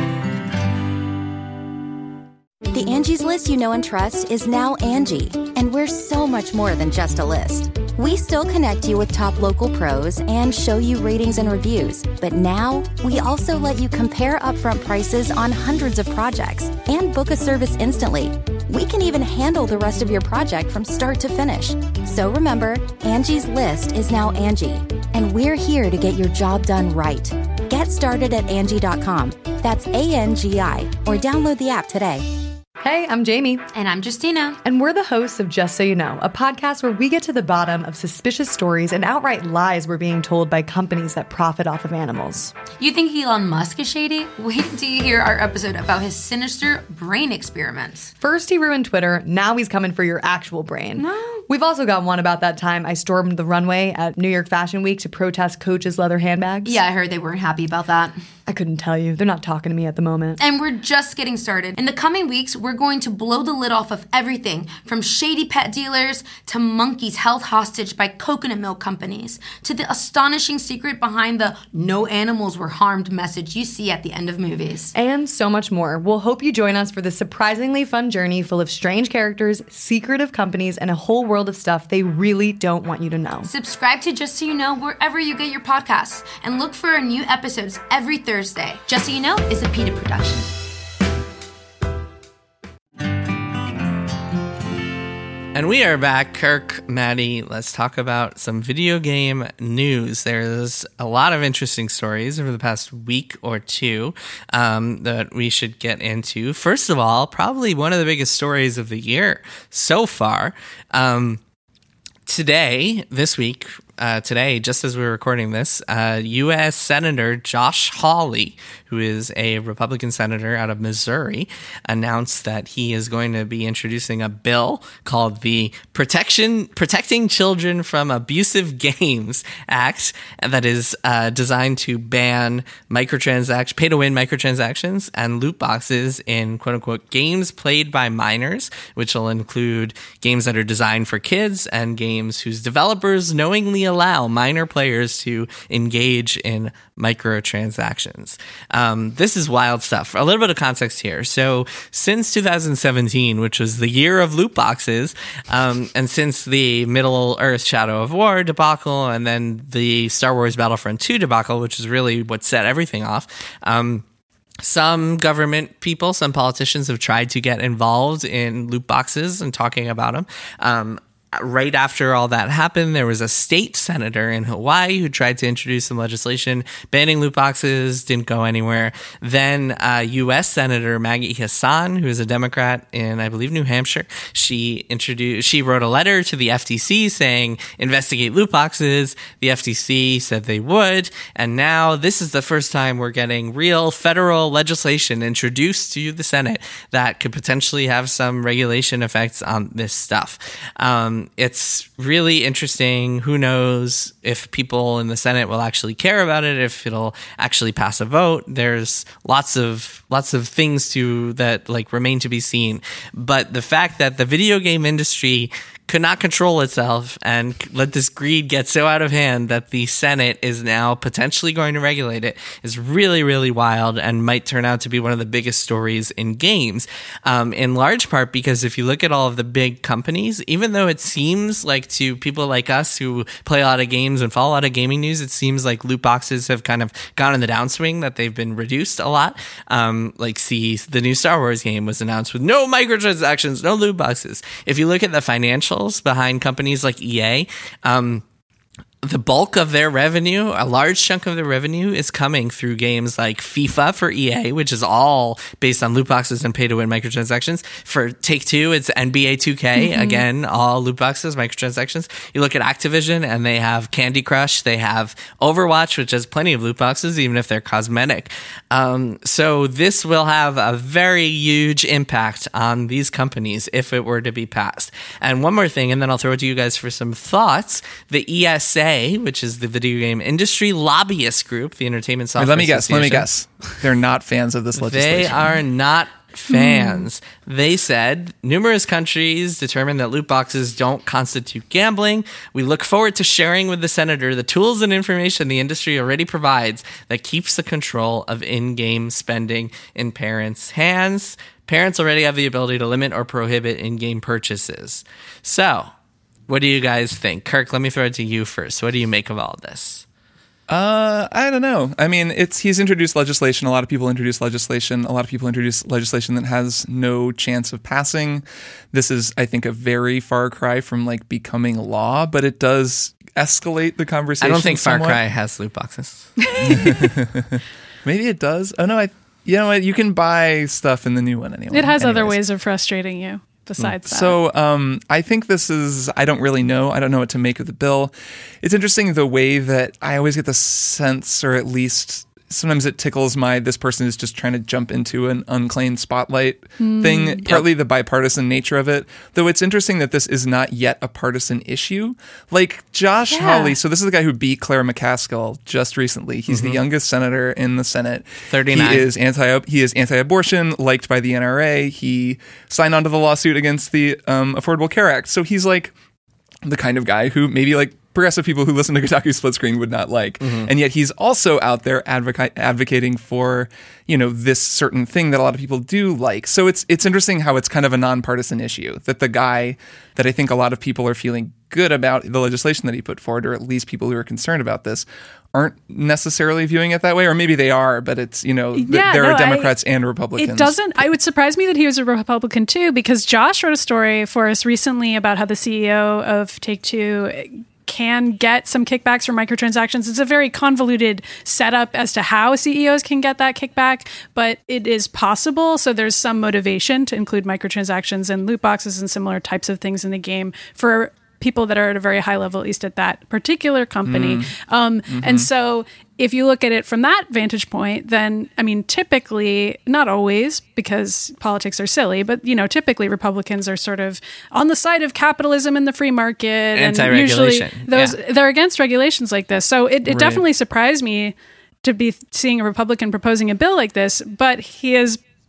The Angie's List you know and trust is now Angie, and we're so much more than just a list. We still connect you with top local pros and show you ratings and reviews, but now we also let you compare upfront prices on hundreds of projects and book a service instantly. We can even handle the rest of your project from start to finish. So remember, Angie's List is now Angie, and we're here to get your job done right. Get started at Angie dot com. That's A N G I, or download the app today. Hey, I'm Jamie. And I'm Justina. And we're the hosts of Just So You Know, a podcast where we get to the bottom of suspicious stories and outright lies we're being told by companies that profit off of animals. You think Elon Musk is shady? Wait till you hear our episode about his sinister brain experiments. First he ruined Twitter, now he's coming for your actual brain. No. We've also got one about that time I stormed the runway at New York Fashion Week to protest Coach's leather handbags. Yeah, I heard they weren't happy about that. I couldn't tell you. They're not talking to me at the moment. And we're just getting started. In the coming weeks, we're going to blow the lid off of everything from shady pet dealers to monkeys held hostage by coconut milk companies to the astonishing secret behind the no animals were harmed message you see at the end of movies. And so much more. We'll hope you join us for this surprisingly fun journey full of strange characters, secretive companies, and a whole world of stuff they really don't want you to know. Subscribe to Just So You Know wherever you get your podcasts, and look for our new episodes every Thursday. Just So You Know is a PETA production. And we are back. Kirk, Maddie, let's talk about some video game news. There's a lot of interesting stories over the past week or two um, that we should get into. First of all, probably one of the biggest stories of the year so far. Um, today, this week, uh, today, just as we're recording this, uh, U S Senator Josh Hawley, who is a Republican senator out of Missouri, announced that he is going to be introducing a bill called the Protection Protecting Children from Abusive Games Act that is uh, designed to ban microtransactions, pay-to-win microtransactions and loot boxes in quote-unquote games played by minors, which will include games that are designed for kids and games whose developers knowingly allow minor players to engage in microtransactions. Um, this is wild stuff. A little bit of context here. So since two thousand seventeen, which was the year of loot boxes, um, and since the Middle-earth Shadow of War debacle, and then the Star Wars Battlefront two debacle, which is really what set everything off, um, some government people, some politicians have tried to get involved in loot boxes and talking about them. Um, Right after all that happened, there was a state senator in Hawaii who tried to introduce some legislation banning loot boxes, didn't go anywhere. Then uh, U S Senator Maggie Hassan, who is a Democrat in, I believe, New Hampshire, she introduced, she wrote a letter to the F T C saying, investigate loot boxes. The F T C said they would. And now this is the first time we're getting real federal legislation introduced to the Senate that could potentially have some regulation effects on this stuff. Um, It's really interesting. Who knows if people in the Senate will actually care about it, if it'll actually pass a vote. There's lots of lots of things to that like remain to be seen. But the fact that the video game industry could not control itself and let this greed get so out of hand that the Senate is now potentially going to regulate it is really, really wild and might turn out to be one of the biggest stories in games, um, in large part because if you look at all of the big companies, even though it seems like to people like us who play a lot of games and follow a lot of gaming news, it seems like loot boxes have kind of gone in the downswing, that they've been reduced a lot. Um, like, see, the new Star Wars game was announced with no microtransactions, no loot boxes. If you look at the financials behind companies like E A, um, the bulk of their revenue, a large chunk of their revenue, is coming through games like FIFA for E A, which is all based on loot boxes and pay-to-win microtransactions. For Take-Two, it's N B A two K, mm-hmm. again, all loot boxes, microtransactions. You look at Activision, and they have Candy Crush, they have Overwatch, which has plenty of loot boxes, even if they're cosmetic. Um, so this will have a very huge impact on these companies if it were to be passed. And one more thing, and then I'll throw it to you guys for some thoughts. The E S A, which is the Video Game Industry Lobbyist Group, the Entertainment Software Let me guess, let me guess. They're not fans of this legislation. They are not fans. Mm. They said, numerous countries determined that loot boxes don't constitute gambling. We look forward to sharing with the senator the tools and information the industry already provides that keeps the control of in-game spending in parents' hands. Parents already have the ability to limit or prohibit in-game purchases. So, what do you guys think? Kirk, let me throw it to you first. What do you make of all this? Uh, I don't know. I mean, it's he's introduced legislation. A lot of people introduce legislation. A lot of people introduce legislation that has no chance of passing. This is, I think, a very far cry from like becoming law, but it does escalate the conversation. I don't think somewhat. Far Cry has loot boxes. Maybe it does. Oh no, I. You know what? You can buy stuff in the new one anyway. It has Anyways. other ways of frustrating you. Besides that. So um, I think this is, I don't really know. I don't know what to make of the bill. It's interesting the way that I always get the sense, or at least sometimes it tickles my, this person is just trying to jump into an unclaimed spotlight mm, thing, yep. partly the bipartisan nature of it. Though it's interesting that this is not yet a partisan issue. Like Josh yeah. Hawley, so this is the guy who beat Claire McCaskill just recently. He's mm-hmm. the youngest senator in the Senate. thirty-nine. He is anti he is anti-abortion, liked by the N R A. He signed on to the lawsuit against the um, Affordable Care Act. So he's like the kind of guy who maybe like progressive people who listen to Kotaku Split Screen would not like. Mm-hmm. And yet he's also out there advoca- advocating for, you know, this certain thing that a lot of people do like. So it's it's interesting how it's kind of a nonpartisan issue, that the guy that I think a lot of people are feeling good about the legislation that he put forward, or at least people who are concerned about this, aren't necessarily viewing it that way, or maybe they are, but it's, you know, th- yeah, there no, are Democrats I, and Republicans. It doesn't, I would surprise me that he was a Republican too, because Josh wrote a story for us recently about how the C E O of Take-Two can get some kickbacks from microtransactions. It's a very convoluted setup as to how C E Os can get that kickback, but it is possible. So there's some motivation to include microtransactions and loot boxes and similar types of things in the game for people that are at a very high level, at least at that particular company. Mm. Um, mm-hmm. And so if you look at it from that vantage point, then, I mean, typically, not always, because politics are silly, but, you know, typically Republicans are sort of on the side of capitalism and the free market. Anti-regulation. And usually those, yeah. they're against regulations like this. So it, it right. definitely surprised me to be seeing a Republican proposing a bill like this, but he is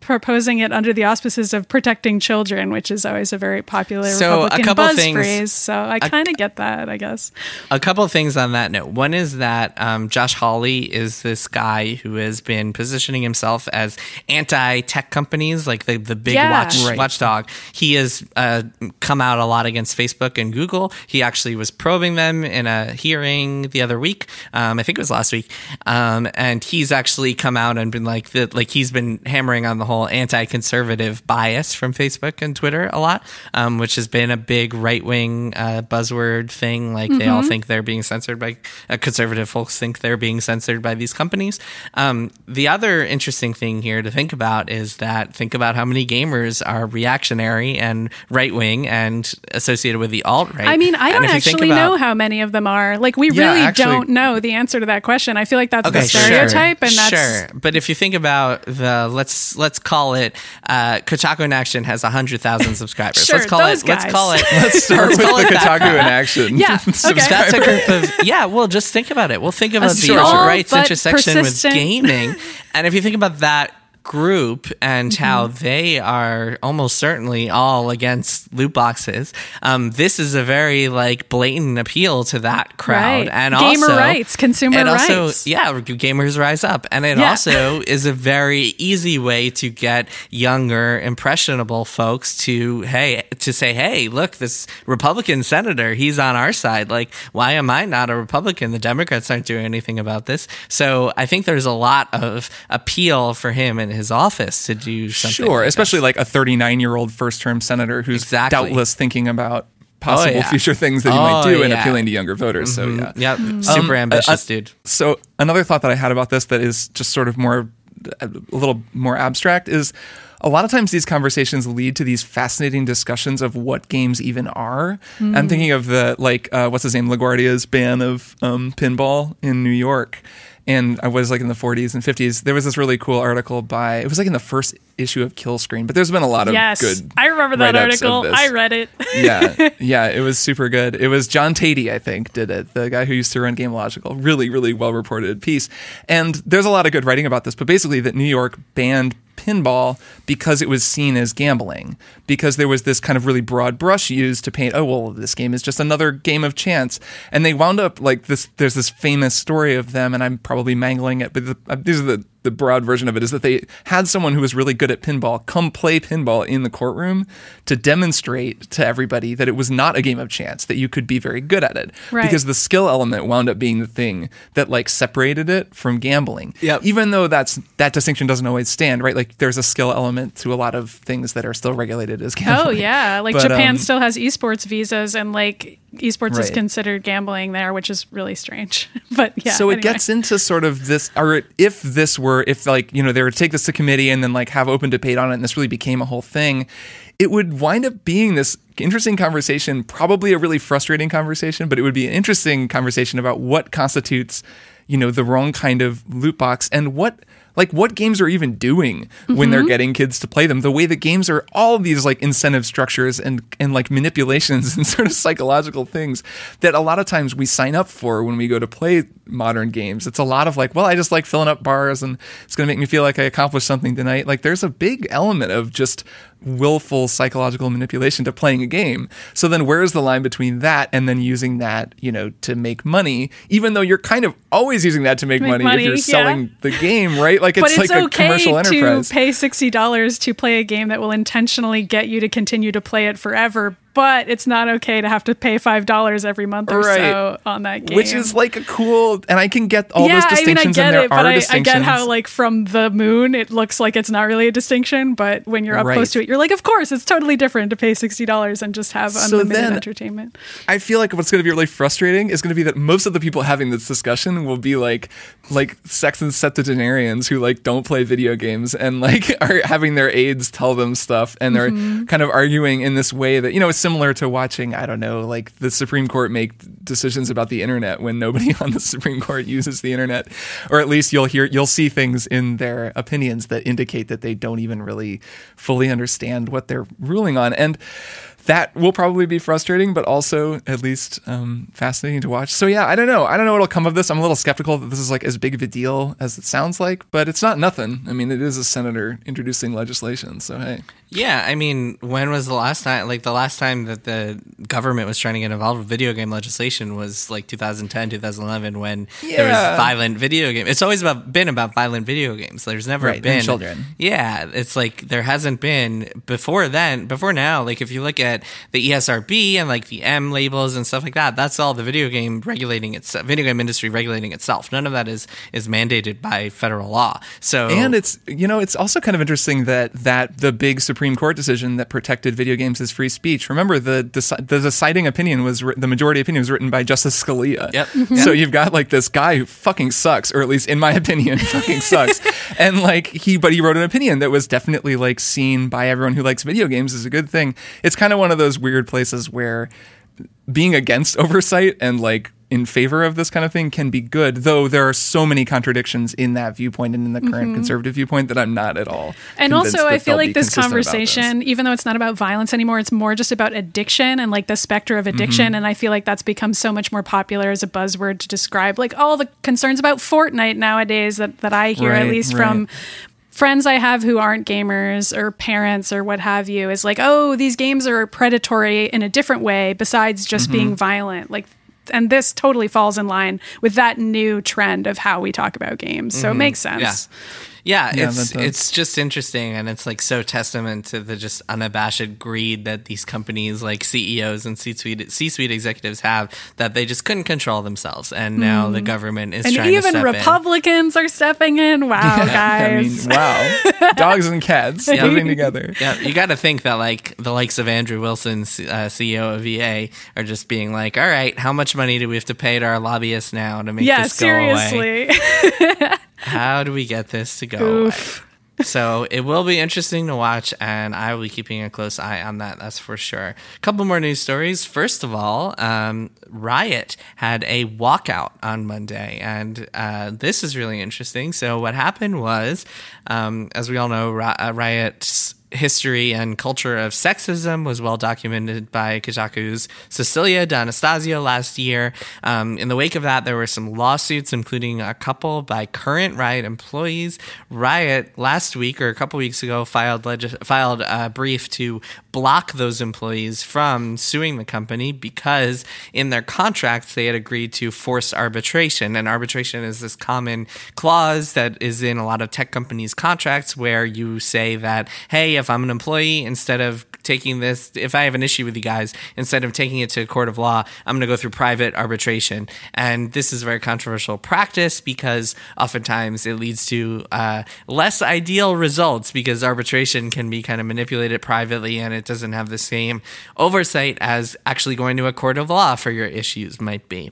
proposing it under the auspices of protecting children, which is always a very popular So, a Republican couple buzz things- phrase. So I kind of get that, I guess. A couple of things on that note. One is that um, Josh Hawley is this guy who has been positioning himself as anti-tech companies, like the, the big Yeah. watch, Right. watchdog. He has uh, come out a lot against Facebook and Google. He actually was probing them in a hearing the other week. Um, I think it was last week. Um, and he's actually come out and been like, the, like he's been hammering on the whole anti-conservative bias from Facebook and Twitter a lot, um, which has been a big right-wing uh, buzzword thing. Like they all think they're being censored by uh, conservative folks think they're being censored by these companies. Um, the other interesting thing here to think about is that think about how many gamers are reactionary and right-wing and associated with the alt-right. I mean, I And don't if you think actually about- know how many of them are. Like, we Yeah, really actually- don't know the answer to that question. I feel like that's the Okay, sure. stereotype, and that's Sure, but if you think about the let's let's call it uh, Kotaku in Action has a hundred thousand subscribers. Sure, let's call those it. Let's guys. call it. Let's start with call the it that. Kotaku in Action. Yeah, okay. That's a group of yeah. Well, just think about it. We'll think about the Sure, alt sure. right's But intersection with persistent. gaming, and if you think about that group and Mm-hmm. how they are almost certainly all against loot boxes, um, this is a very like blatant appeal to that crowd. Right. And Gamer also rights, consumer and also, rights. yeah, gamers rise up, and it Yeah. also is a very easy way to get younger, impressionable folks to hey to say, hey, look, this Republican senator, he's on our side. Like, why am I not a Republican? The Democrats aren't doing anything about this. So I think there's a lot of appeal for him in his office to do something. Sure, like especially this. like a thirty-nine-year-old first-term senator who's Exactly. doubtless thinking about possible Oh, yeah. future things that he Oh, might do and yeah. appealing to younger voters. So yeah. Yep, Mm-hmm. super Um, ambitious, uh, dude. So another thought that I had about this that is just sort of more a little more abstract is a lot of times these conversations lead to these fascinating discussions of what games even are. Mm. I'm thinking of the like uh, what's his name LaGuardia's ban of um, pinball in New York. And I was like in the forties and fifties. There was this really cool article by, it was like in the first issue of Kill Screen, but there's been a lot of yes, good I remember that write-ups of article. this. I read it. yeah, yeah, it was super good. It was John Tatey, I think, did it. The guy who used to run Game Logical. Really, really well reported piece. And there's a lot of good writing about this, but basically that New York banned pinball because it was seen as gambling, because there was this kind of really broad brush used to paint, oh, well, this game is just another game of chance. And they wound up like this, there's this famous story of them, and I'm probably mangling it, but the, uh, these are the the broad version of it is that they had someone who was really good at pinball come play pinball in the courtroom to demonstrate to everybody that it was not a game of chance, that you could be very good at it. Right. Because the skill element wound up being the thing that like separated it from gambling. Yep. Even though that's that distinction doesn't always stand, right? Like there's a skill element to a lot of things that are still regulated as gambling. Oh yeah, like But, Japan um, still has esports visas, and like esports is Right. considered gambling there, which is really strange. But yeah, so it anyway. gets into sort of this, or if this were, if like, you know, they were to take this to committee and then like have open debate on it and this really became a whole thing, it would wind up being this interesting conversation, probably a really frustrating conversation, but it would be an interesting conversation about what constitutes, you know, the wrong kind of loot box and what, like what games are even doing when they're getting kids to play them. The way that games are all these like incentive structures and, and like manipulations and sort of psychological things that a lot of times we sign up for when we go to play modern games. It's a lot of like, well, I just like filling up bars and it's going to make me feel like I accomplished something tonight. Like there's a big element of just willful psychological manipulation to playing a game. So then where's the line between that and then using that, you know, to make money, even though you're kind of always using that to make, Make money, money, if you're yeah. selling the game, right? Like But it's, it's like a okay commercial enterprise. to pay sixty dollars to play a game that will intentionally get you to continue to play it forever. But it's not okay to have to pay five dollars every month or Right. so on that game. Which is like a cool, and I can get all yeah, those I mean, I distinctions, get and there it, are but I, I distinctions. get how, like, from the moon, it looks like it's not really a distinction. But when you're up Right. close to it, you're like, of course, it's totally different to pay sixty dollars and just have So unlimited then- entertainment. I feel like what's going to be really frustrating is going to be that most of the people having this discussion will be like, like sex and septuagenarians who like don't play video games and like are having their aides tell them stuff, and they're Mm-hmm. kind of arguing in this way that, you know, is similar to watching, I don't know, like the Supreme Court make decisions about the internet when nobody on the Supreme Court uses the internet, or at least you'll hear, you'll see things in their opinions that indicate that they don't even really fully understand what they're ruling on. And that will probably be frustrating, but also at least um, fascinating to watch. So yeah, I don't know. I don't know what'll come of this. I'm a little skeptical that this is like as big of a deal as it sounds like, but it's not nothing. I mean, it is a senator introducing legislation, so hey. Yeah, I mean, when was the last time, like the last time that the government was trying to get involved with video game legislation was like two thousand ten, two thousand eleven when Yeah. there was violent video games. It's always about been about violent video games. There's never Right, and been children. Yeah, it's like there hasn't been before then, before now, like if you look at the E S R B and like the M labels and stuff like that, that's all the video game regulating itself, video game industry regulating itself. None of that is is mandated by federal law. So And it's, you know, it's also kind of interesting that that the big Supreme Court decision that protected video games as free speech. Remember, the deci- the deciding opinion was writ- the majority opinion was written by Justice Scalia. Yep. So you've got like this guy who fucking sucks, or at least in my opinion, fucking sucks. And like he, but he wrote an opinion that was definitely like seen by everyone who likes video games as a good thing. It's kind of one of those weird places where being against oversight and like in favor of this kind of thing can be good, though there are so many contradictions in that viewpoint and in the current Mm-hmm. conservative viewpoint that I'm not at all. And convinced also, that I feel they'll like be this consistent about this. conversation, even though it's not about violence anymore, it's more just about addiction and like the specter of addiction. Mm-hmm. And I feel like that's become so much more popular as a buzzword to describe like all the concerns about Fortnite nowadays that, that I hear, Right, at least right. from friends I have who aren't gamers or parents or what have you, is like, oh, these games are predatory in a different way besides just Mm-hmm. being violent. Like, and this totally falls in line with that new trend of how we talk about games. So it makes sense. Yeah. Yeah, Yeah, it's that does. it's just interesting, and it's like so testament to the just unabashed greed that these companies like C E Os and C-suite C-suite executives have, that they just couldn't control themselves, and now the government is And trying to even step in. Republicans are stepping in. Wow, guys. I mean, wow. Dogs and cats Yeah. living together. Yeah, you got to think that like the likes of Andrew Wilson, uh, C E O of E A, are just being like, all right, how much money do we have to pay to our lobbyists now to make Yeah, this go away? seriously. How do we get this to go Oof. away? So it will be interesting to watch, and I will be keeping a close eye on that, that's for sure. A couple more news stories. First of all, um, Riot had a walkout on Monday, and uh, this is really interesting. So what happened was, um, as we all know, Ri- uh, Riot's history and culture of sexism was well documented by Kotaku's Cecilia D'Anastasio last year. Um, in the wake of that, there were some lawsuits, including a couple by current Riot employees. Riot last week or a couple weeks ago filed legis- filed a brief to block those employees from suing the company because in their contracts they had agreed to forced arbitration. And arbitration is this common clause that is in a lot of tech companies' contracts where you say that, hey, if I'm an employee, instead of taking this, if I have an issue with you guys, instead of taking it to a court of law, I'm going to go through private arbitration. And this is a very controversial practice because oftentimes it leads to uh, less ideal results because arbitration can be kind of manipulated privately and it doesn't have the same oversight as actually going to a court of law for your issues might be.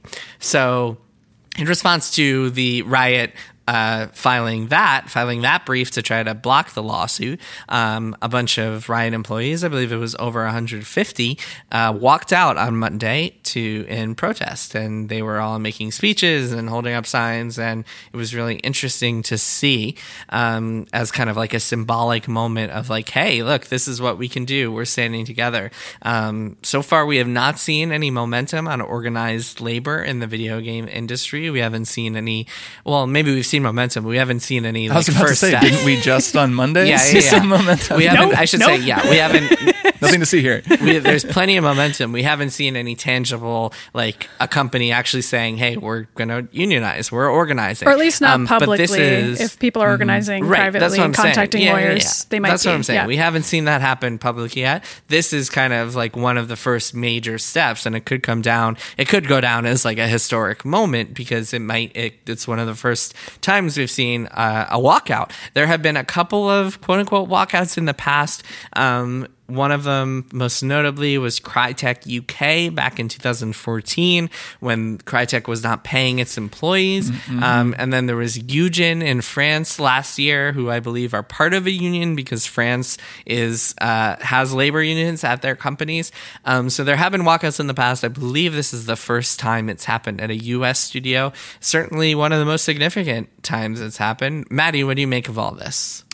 So in response to the Riot Uh, filing that, filing that brief to try to block the lawsuit, um, a bunch of Riot employees, I believe it was over one hundred fifty, uh, walked out on Monday to in protest, and they were all making speeches and holding up signs, and it was really interesting to see um, as kind of like a symbolic moment of like, hey, look, this is what we can do. We're standing together. Um, so far, we have not seen any momentum on organized labor in the video game industry. We haven't seen any. Well, maybe we've seen momentum. We haven't seen any like, I was about first to say, steps. didn't we just on Monday Yeah, see yeah, yeah. some momentum? We haven't. Nope, I should nope. say, yeah, we haven't. Nothing to see here. We, there's plenty of momentum. We haven't seen any tangible, like a company actually saying, "Hey, we're going to unionize. We're organizing," Or at least not Um, but publicly. this is- if people are organizing Right, privately that's what and I'm saying. contacting Yeah, yeah, lawyers, yeah. they might That's be. what I'm saying. Yeah. We haven't seen that happen publicly yet. This is kind of like one of the first major steps, and it could come down. It could go down as like a historic moment because it might. It, it's one of the first times we've seen uh, a walkout. There have been a couple of quote unquote walkouts in the past. Um, One of them, most notably, was Crytek U K back in two thousand fourteen when Crytek was not paying its employees. Mm-hmm. Um, and then there was Eugen in France last year, who I believe are part of a union because France is uh, has labor unions at their companies. Um, so there have been walkouts in the past. I believe this is the first time it's happened at a U S studio. Certainly one of the most significant times it's happened. Maddie, what do you make of all this?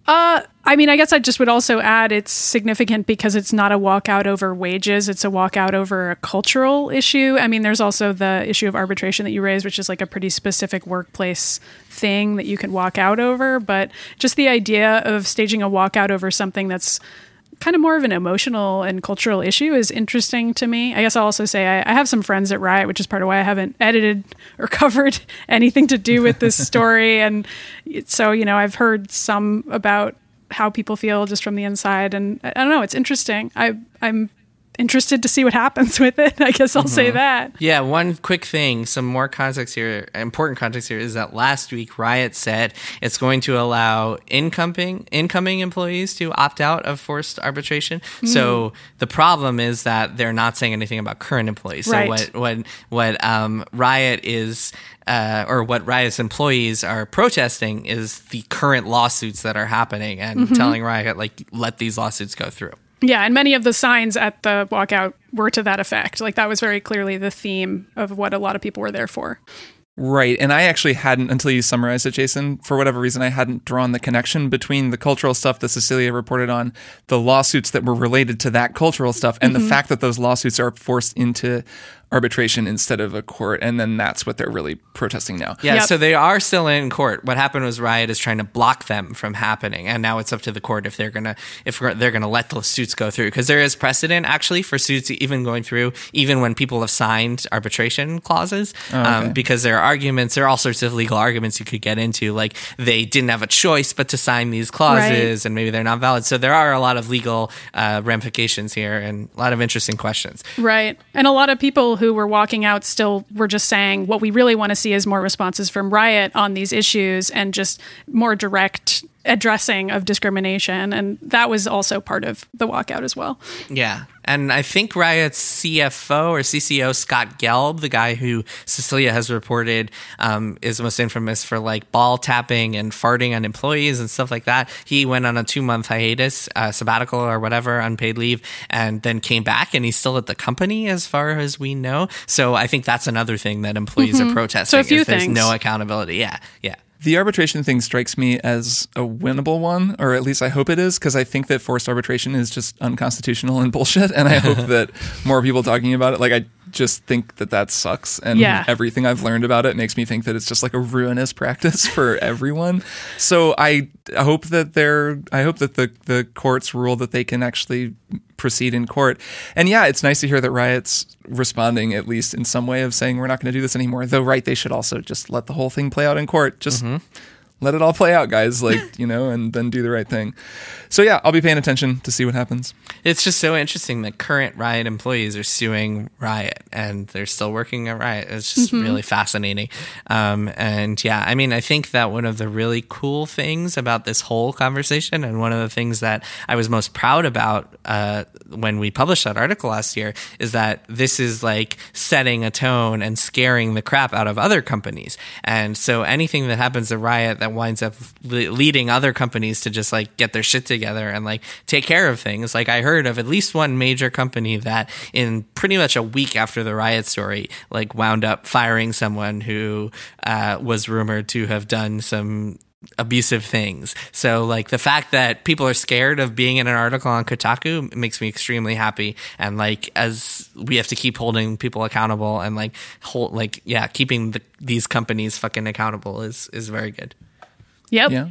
Uh, I mean, I guess I just would also add it's significant because it's not a walkout over wages. It's a walkout over a cultural issue. I mean, there's also the issue of arbitration that you raised, which is like a pretty specific workplace thing that you can walk out over. But just the idea of staging a walkout over something that's kind of more of an emotional and cultural issue is interesting to me. I guess I'll also say I, I have some friends at Riot, which is part of why I haven't edited or covered anything to do with this story. And so, you know, I've heard some about how people feel just from the inside. And I don't know, it's interesting. I, I'm interested to see what happens with it. I guess I'll mm-hmm. say that. Yeah, one quick thing, some more context here, important context here is that last week Riot said it's going to allow incoming incoming employees to opt out of forced arbitration. Mm. So the problem is that they're not saying anything about current employees. So right. what what what um, Riot is Uh, or what Riot's employees are protesting is the current lawsuits that are happening and mm-hmm. telling Riot, like, let these lawsuits go through. Yeah, and many of the signs at the walkout were to that effect. Like, that was very clearly the theme of what a lot of people were there for. Right. And I actually hadn't, until you summarized it, Jason, for whatever reason, I hadn't drawn the connection between the cultural stuff that Cecilia reported on, the lawsuits that were related to that cultural stuff, and mm-hmm. the fact that those lawsuits are forced into arbitration instead of a court. And then that's what they're really protesting now. Yeah, yep. So they are still in court. What happened was Riot is trying to block them from happening. And now it's up to the court if they're going to if they're going to let those suits go through. Because there is precedent, actually, for suits even going through, even when people have signed arbitration clauses. Oh, okay. um, because there are arguments, there are all sorts of legal arguments you could get into. Like, they didn't have a choice but to sign these clauses, right. and maybe they're not valid. So there are a lot of legal uh, ramifications here and a lot of interesting questions. Right. And a lot of people who were walking out still were just saying what we really want to see is more responses from Riot on these issues and just more direct addressing of discrimination. And that was also part of the walkout as well. Yeah. And I think Riot's C F O or C C O, Scott Gelb, the guy who Cecilia has reported um, is most infamous for like ball tapping and farting on employees and stuff like that. He went on a two month hiatus, uh, sabbatical or whatever, unpaid leave, and then came back, and he's still at the company as far as we know. So I think that's another thing that employees mm-hmm. are protesting. So a few is there's things. no accountability. Yeah. Yeah. The arbitration thing strikes me as a winnable one, or at least I hope it is, because I think that forced arbitration is just unconstitutional and bullshit, and I hope that more people talking about it, like I just think that that sucks, and yeah. everything I've learned about it makes me think that it's just like a ruinous practice for everyone. So I hope that they're, I hope that the, the courts rule that they can actually proceed in court. And yeah, it's nice to hear that Riot's responding at least in some way of saying we're not going to do this anymore. Though, right, they should also just let the whole thing play out in court. Just mm-hmm. let it all play out, guys, like, you know, and then do the right thing. So yeah, I'll be paying attention to see what happens. It's just so interesting that current Riot employees are suing Riot and they're still working at Riot. It's just mm-hmm. really fascinating. Um, and yeah, I mean, I think that one of the really cool things about this whole conversation, and one of the things that I was most proud about uh, when we published that article last year, is that this is like setting a tone and scaring the crap out of other companies. And so anything that happens at Riot that winds up le- leading other companies to just like get their shit together and like take care of things. Like, I heard of at least one major company that in pretty much a week after the Riot story, like wound up firing someone who uh, was rumored to have done some abusive things. So like the fact that people are scared of being in an article on Kotaku makes me extremely happy. And like, as we have to keep holding people accountable and like hold, like, yeah, keeping the, these companies fucking accountable is, is very good. Yep. Yeah.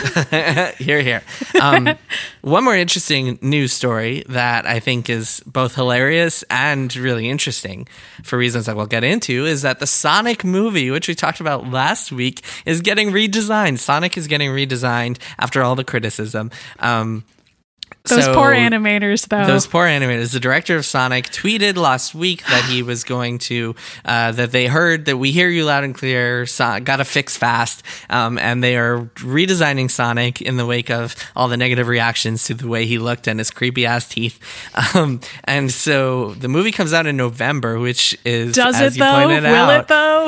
Here, here. Um, one more interesting news story that I think is both hilarious and really interesting for reasons I will get into is that the Sonic movie, which we talked about last week, is getting redesigned. Sonic is getting redesigned after all the criticism. Um, Those so, poor animators, though. Those poor animators. The director of Sonic tweeted last week that he was going to, uh, that they heard that we hear you loud and clear, so, gotta fix fast, um, and they are redesigning Sonic in the wake of all the negative reactions to the way he looked and his creepy ass teeth. Um, and so the movie comes out in November, which is, Does as it you though? pointed Will out. it though?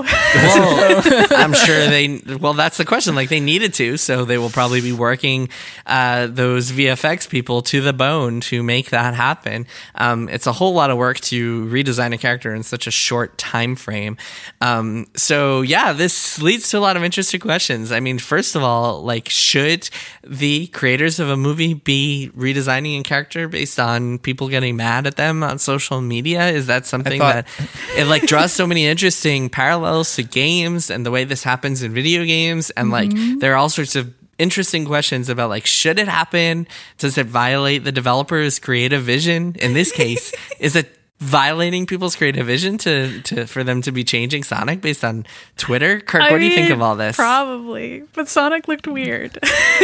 Well, I'm sure they, well, that's the question. Like, they needed to, so they will probably be working uh, those V F X people to the bone to make that happen. Um, it's a whole lot of work to redesign a character in such a short time frame. Um, so yeah, this leads to a lot of interesting questions. I mean, first of all, like, should the creators of a movie be redesigning a character based on people getting mad at them on social media? Is that something thought- that it like draws so many interesting parallels to games and the way this happens in video games? And like, there are all sorts of interesting questions about like, should it happen? Does it violate the developer's creative vision? In this case, is it violating people's creative vision to, to for them to be changing Sonic based on Twitter? Kirk, I what do you think mean, of all this? Probably, but Sonic looked weird.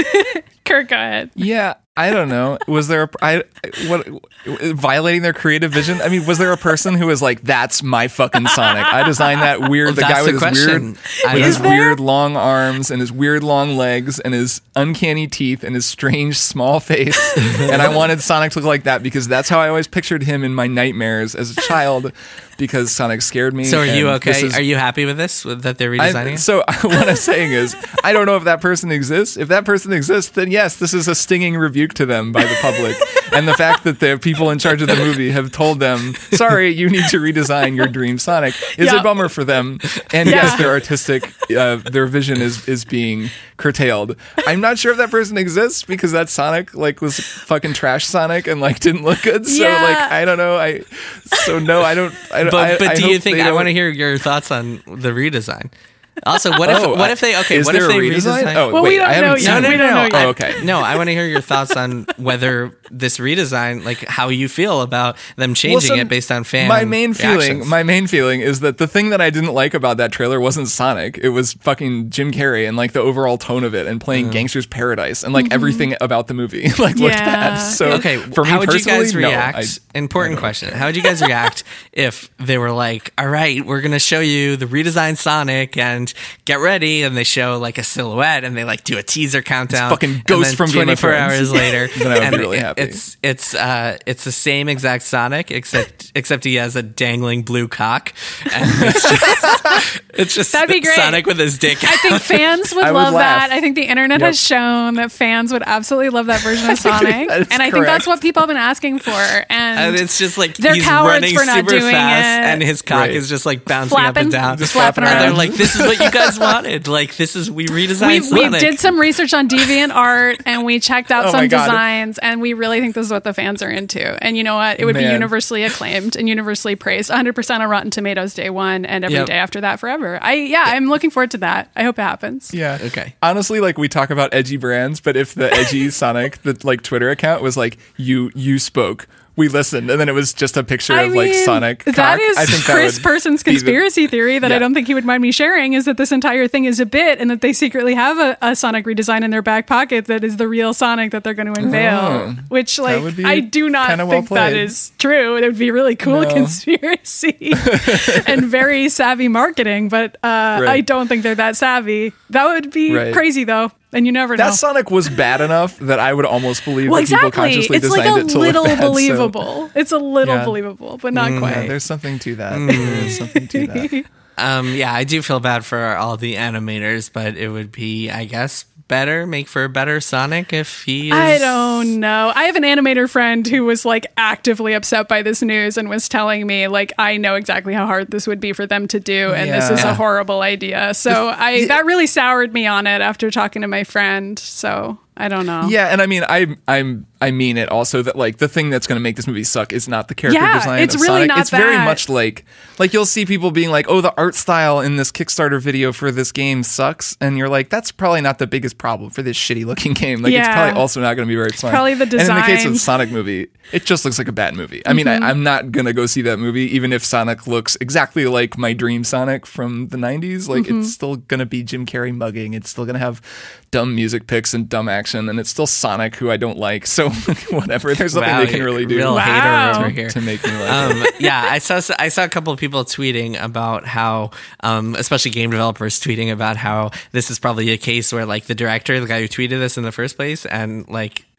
Kirk, go ahead. Yeah, I don't know. Was there a I what violating their creative vision? I mean, was there a person who was like, "That's my fucking Sonic. I designed that weird Well, the that's guy with the his question. weird I with don't his know. weird long arms and his weird long legs and his uncanny teeth and his strange small face." And I wanted Sonic to look like that because that's how I always pictured him in my nightmares as a child. Because Sonic scared me. So are you and okay? this is- Are you happy with this? With, that they're I- redesigning it? so what I'm saying is, I don't know if that person exists. If that person exists, then yes, this is a stinging rebuke to them by the public. And the fact that the people in charge of the movie have told them, sorry, you need to redesign your dream Sonic, is Yep. a bummer for them. And Yeah. yes, their artistic, uh, their vision is, is being curtailed. I'm not sure if that person exists because that Sonic like was fucking trash Sonic and like didn't look good. So Yeah. like, I don't know. I, so no, I don't, I don't, But I, but I do you hope think they I don't- want to hear your thoughts on the redesign? Also, what if Oh, what if they okay? is What if there they a redesign? redesign? Oh, Well, wait, we don't I haven't know seen yet. it. We don't know yet. Oh, okay. No, I want to hear your thoughts on whether this redesign, like how you feel about them changing Well, so it based on fan. My main feeling, reactions. my main feeling is that the thing that I didn't like about that trailer wasn't Sonic. It was fucking Jim Carrey and like the overall tone of it and playing Gangster's Paradise and like everything about the movie like looked Yeah. bad. So Okay, for me how would you personally, guys no, react? I- Important question. How would you guys react if they were like, "All right, we're gonna show you the redesigned Sonic and get ready," and they show like a silhouette and they like do a teaser countdown, fucking and Ghost then from Game of twenty-four Thrones. hours later, Then I would be and really it- happy. It's it's uh it's the same exact Sonic except except he has a dangling blue cock, and it's just, it's just That'd be great. Sonic with his dick. I think fans would I would love laugh. that. I think the internet Yep. has shown that fans would absolutely love that version of Sonic. That is And I think that's correct. what people have been asking for. And, And it's just like they're he's cowards running for not super doing fast, it. and his cock Right. is just like bouncing up flapping, and down. just flapping flapping And around. they're like, "This is what you guys wanted. Like, this is we redesigned we, we Sonic." did some research on DeviantArt and we checked out Oh my some God. designs, and we really think this is what the fans are into. And you know what? It would be Man. universally acclaimed and universally praised. one hundred percent on Rotten Tomatoes day one and every day Yep. after that forever. I yeah, I'm looking forward to that. I hope it happens. Yeah. Okay. Honestly, like we talk about edgy brands, but if the edgy Sonic, the like Twitter account was like you you spoke, we listened, and then it was just a picture I of like mean, Sonic. That cock, is I think that Chris would Person's be the- conspiracy theory that I Yeah. don't think he would mind me sharing, is that this entire thing is a bit and that they secretly have a, a Sonic redesign in their back pocket that is the real Sonic that they're going to unveil. Oh, which, like, would be I do not kinda well think that played. is true. It would be really cool No. conspiracy and very savvy marketing, but uh, Right. I don't think they're that savvy. That would be Right. crazy, though. And you never know. That Sonic was bad enough that I would almost believe well, that people exactly. consciously It's like designed a it to little look bad. so- believable. It's a little Yeah. believable, but not Yeah, quite. there's something to that. There's something to that. Um, yeah, I do feel bad for all the animators, but it would be, I guess, better, make for a better Sonic if he is. I don't know. I have an animator friend who was like actively upset by this news and was telling me like, I know exactly how hard this would be for them to do, and this is Yeah. a horrible idea. So I that really soured me on it after talking to my friend. So I don't know. Yeah, and I mean, I I'm I mean it also that like the thing that's going to make this movie suck is not the character Yeah, design. it's of really Sonic. not It's very that. much like like you'll see people being like, oh, the art style in this Kickstarter video for this game sucks, and you're like, that's probably not the biggest problem for this shitty looking game. Like it's Yeah. probably also not going to be very fun. probably the And in the case of design. the Sonic movie, it just looks like a bad movie. I mean, Mm-hmm. I, I'm not gonna go see that movie even if Sonic looks exactly like my dream Sonic from the nineties. Like Mm-hmm. it's still gonna be Jim Carrey mugging. It's still gonna have dumb music picks and dumb action, and it's still Sonic, who I don't like. So whatever, there's nothing Wow, they can you're really a do real Wow. hater over here. to make me like it. Um, yeah, I saw I saw a couple of people tweeting about how, um, especially game developers tweeting about how this is probably a case where like the director, the guy who tweeted this in the first place, and like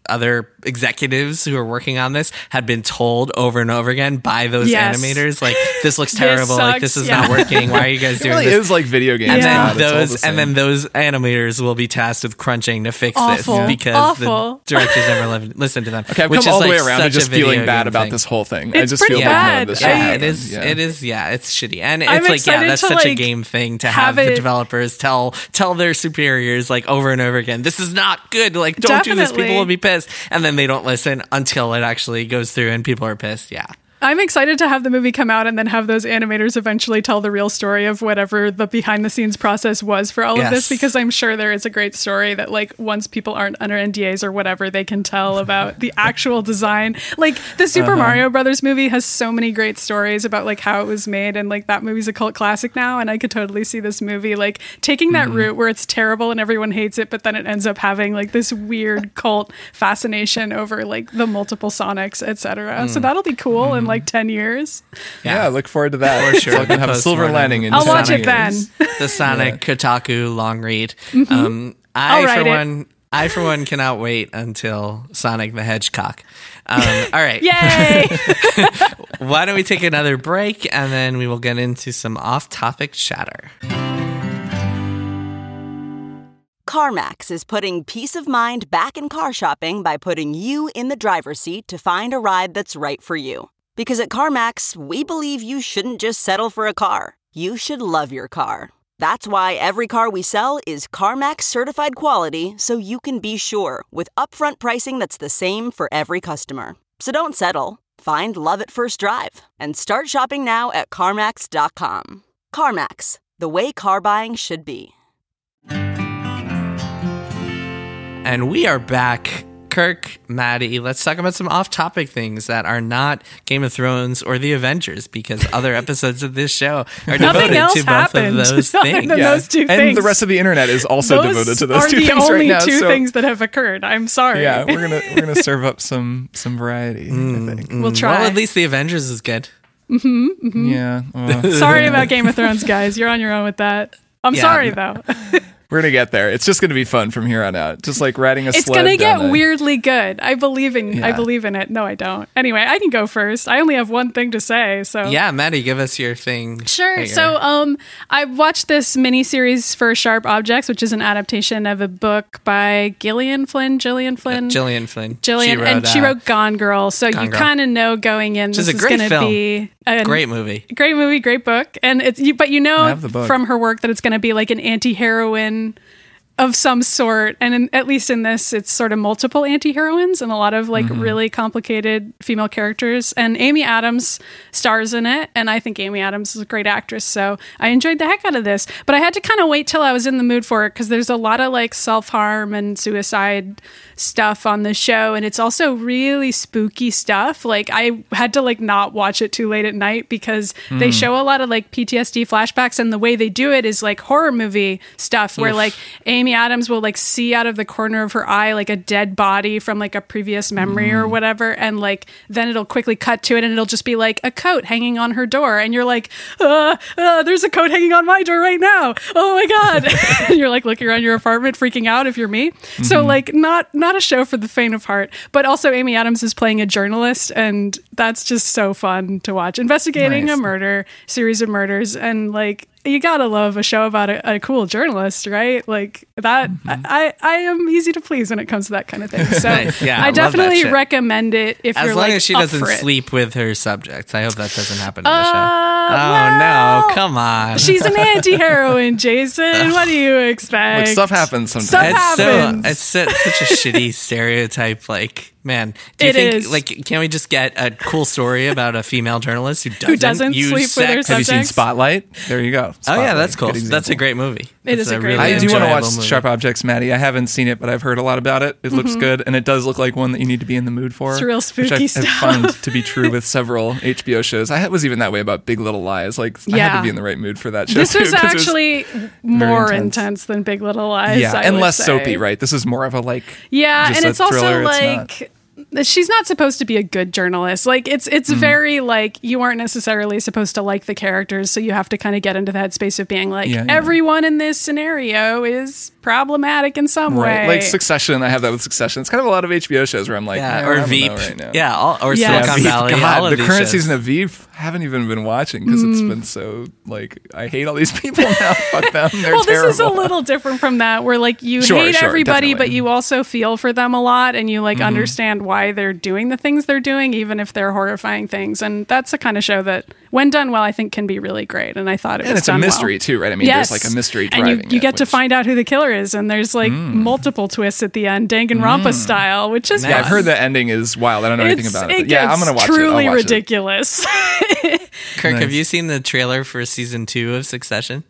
other executives who are working on this had been told over and over again by those Yes. animators, like, this looks terrible, like, this sucks, is yeah. not working, why are you guys It doing really this? is like video games. And Yeah. God, then it's all the those, same. and then those animators will be tasked with crunching to fix Awful. this because Awful. the directors never li- listen to them. Okay, I've which come is all the way like around to such just a video feeling bad game about thing. this whole thing. I It's just pretty feel Yeah, bad. bad. None of this I- should yeah, happen. it is. Yeah. It is. Yeah, it's shitty, and it's I'm like, yeah, excited that's to, such a like, game thing to have have, the it- developers tell tell their superiors like over and over again. This is not good. Like, don't do this. Definitely. People will be pissed, and then they don't listen until it actually goes through and people are pissed. Yeah. I'm excited to have the movie come out and then have those animators eventually tell the real story of whatever the behind the scenes process was for all of this, Yes. because I'm sure there is a great story that, like, once people aren't under N D As or whatever, they can tell about the actual design. Like, the Super Uh-huh. Mario Brothers movie has so many great stories about, like, how it was made, and, like, that movie's a cult classic now, and I could totally see this movie, like, taking that Mm-hmm. route where it's terrible and everyone hates it, but then it ends up having, like, this weird cult fascination over, like, the multiple Sonics, et cetera. Mm. So that'll be cool in, like, ten years. Yeah, I look forward to that. For sure. So I can have a silver Postmortem. lining in I'll watch Sonic it then. games. The Sonic Kotaku long read. Um, I I'll write for it. one, I for one cannot wait until Sonic the Hedgehog. Um, all right. Yay! Why don't we take another break and then we will get into some off-topic chatter. CarMax is putting peace of mind back in car shopping by putting you in the driver's seat to find a ride that's right for you. Because at CarMax, we believe you shouldn't just settle for a car. You should love your car. That's why every car we sell is CarMax certified quality, so you can be sure with upfront pricing that's the same for every customer. So don't settle. Find love at first drive and start shopping now at CarMax dot com. CarMax, the way car buying should be. And we are back. Kirk, Maddie, let's talk about some off-topic things that are not Game of Thrones or The Avengers, because other episodes of this show are Nothing devoted else to both happened of those other things. than Yeah. those two and things. the rest of the internet is also Those devoted to those are two the things only right now. two so things that have occurred. I'm sorry. yeah, we're gonna we're gonna serve up some some variety. Mm, I think. We'll try. Well, at least The Avengers is good. Yeah, well, Sorry about Game of Thrones, guys. You're on your own with that. I'm Yeah. sorry, though. we're gonna get there. It's just gonna be fun from here on out. Just like riding a It's sled. gonna get down a- weirdly good. I believe in. I Yeah. believe in it. No, I don't. Anyway, I can go first. I only have one thing to say. So Yeah, Maddie, give us your thing. Sure. that So, you're- um, I watched this miniseries for Sharp Objects, which is an adaptation of a book by Gillian Flynn, Gillian Flynn, Gillian Flynn. Gillian, She wrote, and she uh, wrote Gone Girl. So Gone you Girl. kind of know going in, Which is this a is great going to film. be a Great movie. great movie, great book, and it's you, but you I know have the book. from her work that it's going to be like an anti-heroine of some sort, and in, at least in this it's sort of multiple anti-heroines and a lot of like really complicated female characters, and Amy Adams stars in it, and I think Amy Adams is a great actress, so I enjoyed the heck out of this, but I had to kind of wait till I was in the mood for it because there's a lot of like self-harm and suicide stuff on the show, and it's also really spooky stuff. Like I had to like not watch it too late at night because they show a lot of like P T S D flashbacks, and the way they do it is like horror movie stuff where like Amy Adams will like see out of the corner of her eye like a dead body from like a previous memory or whatever, and like then it'll quickly cut to it and it'll just be like a coat hanging on her door, and you're like uh, uh, there's a coat hanging on my door right now, oh my god. And you're like looking around your apartment freaking out if you're me. So like not not a show for the faint of heart, but also Amy Adams is playing a journalist, and that's just so fun to watch, investigating Nice. a murder series of murders, and like you gotta love a show about a, a cool journalist, right? Like that. I, I am easy to please when it comes to that kind of thing. So Nice. Yeah, I I love that definitely shit. recommend it if As you're long like as she up doesn't for it. sleep with her subjects. I hope that doesn't happen in the Uh, show. Oh, well, no. Come on. She's an anti-heroine, Jason. What do you expect? Like stuff happens sometimes. Stuff It's so happens. it's so, such a shitty stereotype. Like, man, do you It think is. like can't we just get a cool story about a female journalist who doesn't, doesn't use sleep with sex? her Have you seen subjects? Spotlight? There you go. Oh yeah, Spotlight. that's cool. Good That's a example. great movie. It It's is a great really I do want to enjoyable watch movie. Sharp Objects, Maddie. I haven't seen it, but I've heard a lot about it. It looks good, and it does look like one that you need to be in the mood for. It's real which spooky I, I stuff. found to be true with several H B O shows. I was even that way about Big Little Lies. Like I had Yeah. to be in the right mood for that show. This too, was 'cause it actually more intense. intense. than Big Little Lies. yeah, I and would less say. soapy, right? This is more of a like Yeah, just and a it's also thriller. It's not- like she's not supposed to be a good journalist. Like it's it's mm. very like you aren't necessarily supposed to like the characters, so you have to kind of get into that space of being like yeah, yeah. everyone in this scenario is problematic in some right. way. Like Succession, I have that with Succession. It's kind of a lot of H B O shows where I'm like, yeah, eh, or I Veep, right now. yeah, all, or yeah. Silicon yeah, Valley. God, all of the these current shows. season of Veep, I haven't even been watching because mm. it's been so like I hate all these people now. Fuck them. They're well, terrible. This is a little different from that, where like you sure, hate sure, everybody, definitely. but you also feel for them a lot, and you like mm-hmm. understand why they're doing the things they're doing, even if they're horrifying things. And that's the kind of show that, when done well, I think can be really great. And I thought it and was it's a done mystery well. too, right? I mean, yes. there's like a mystery and driving you, you it, get to which... find out who the killer is, and there's like mm. multiple twists at the end, Danganronpa mm. style, which is yeah. fun. I've heard the ending is wild. I don't know it's, anything about it. it But yeah, I'm gonna watch truly it. Truly ridiculous. It. Kirk, nice. have you seen the trailer for season two of Succession?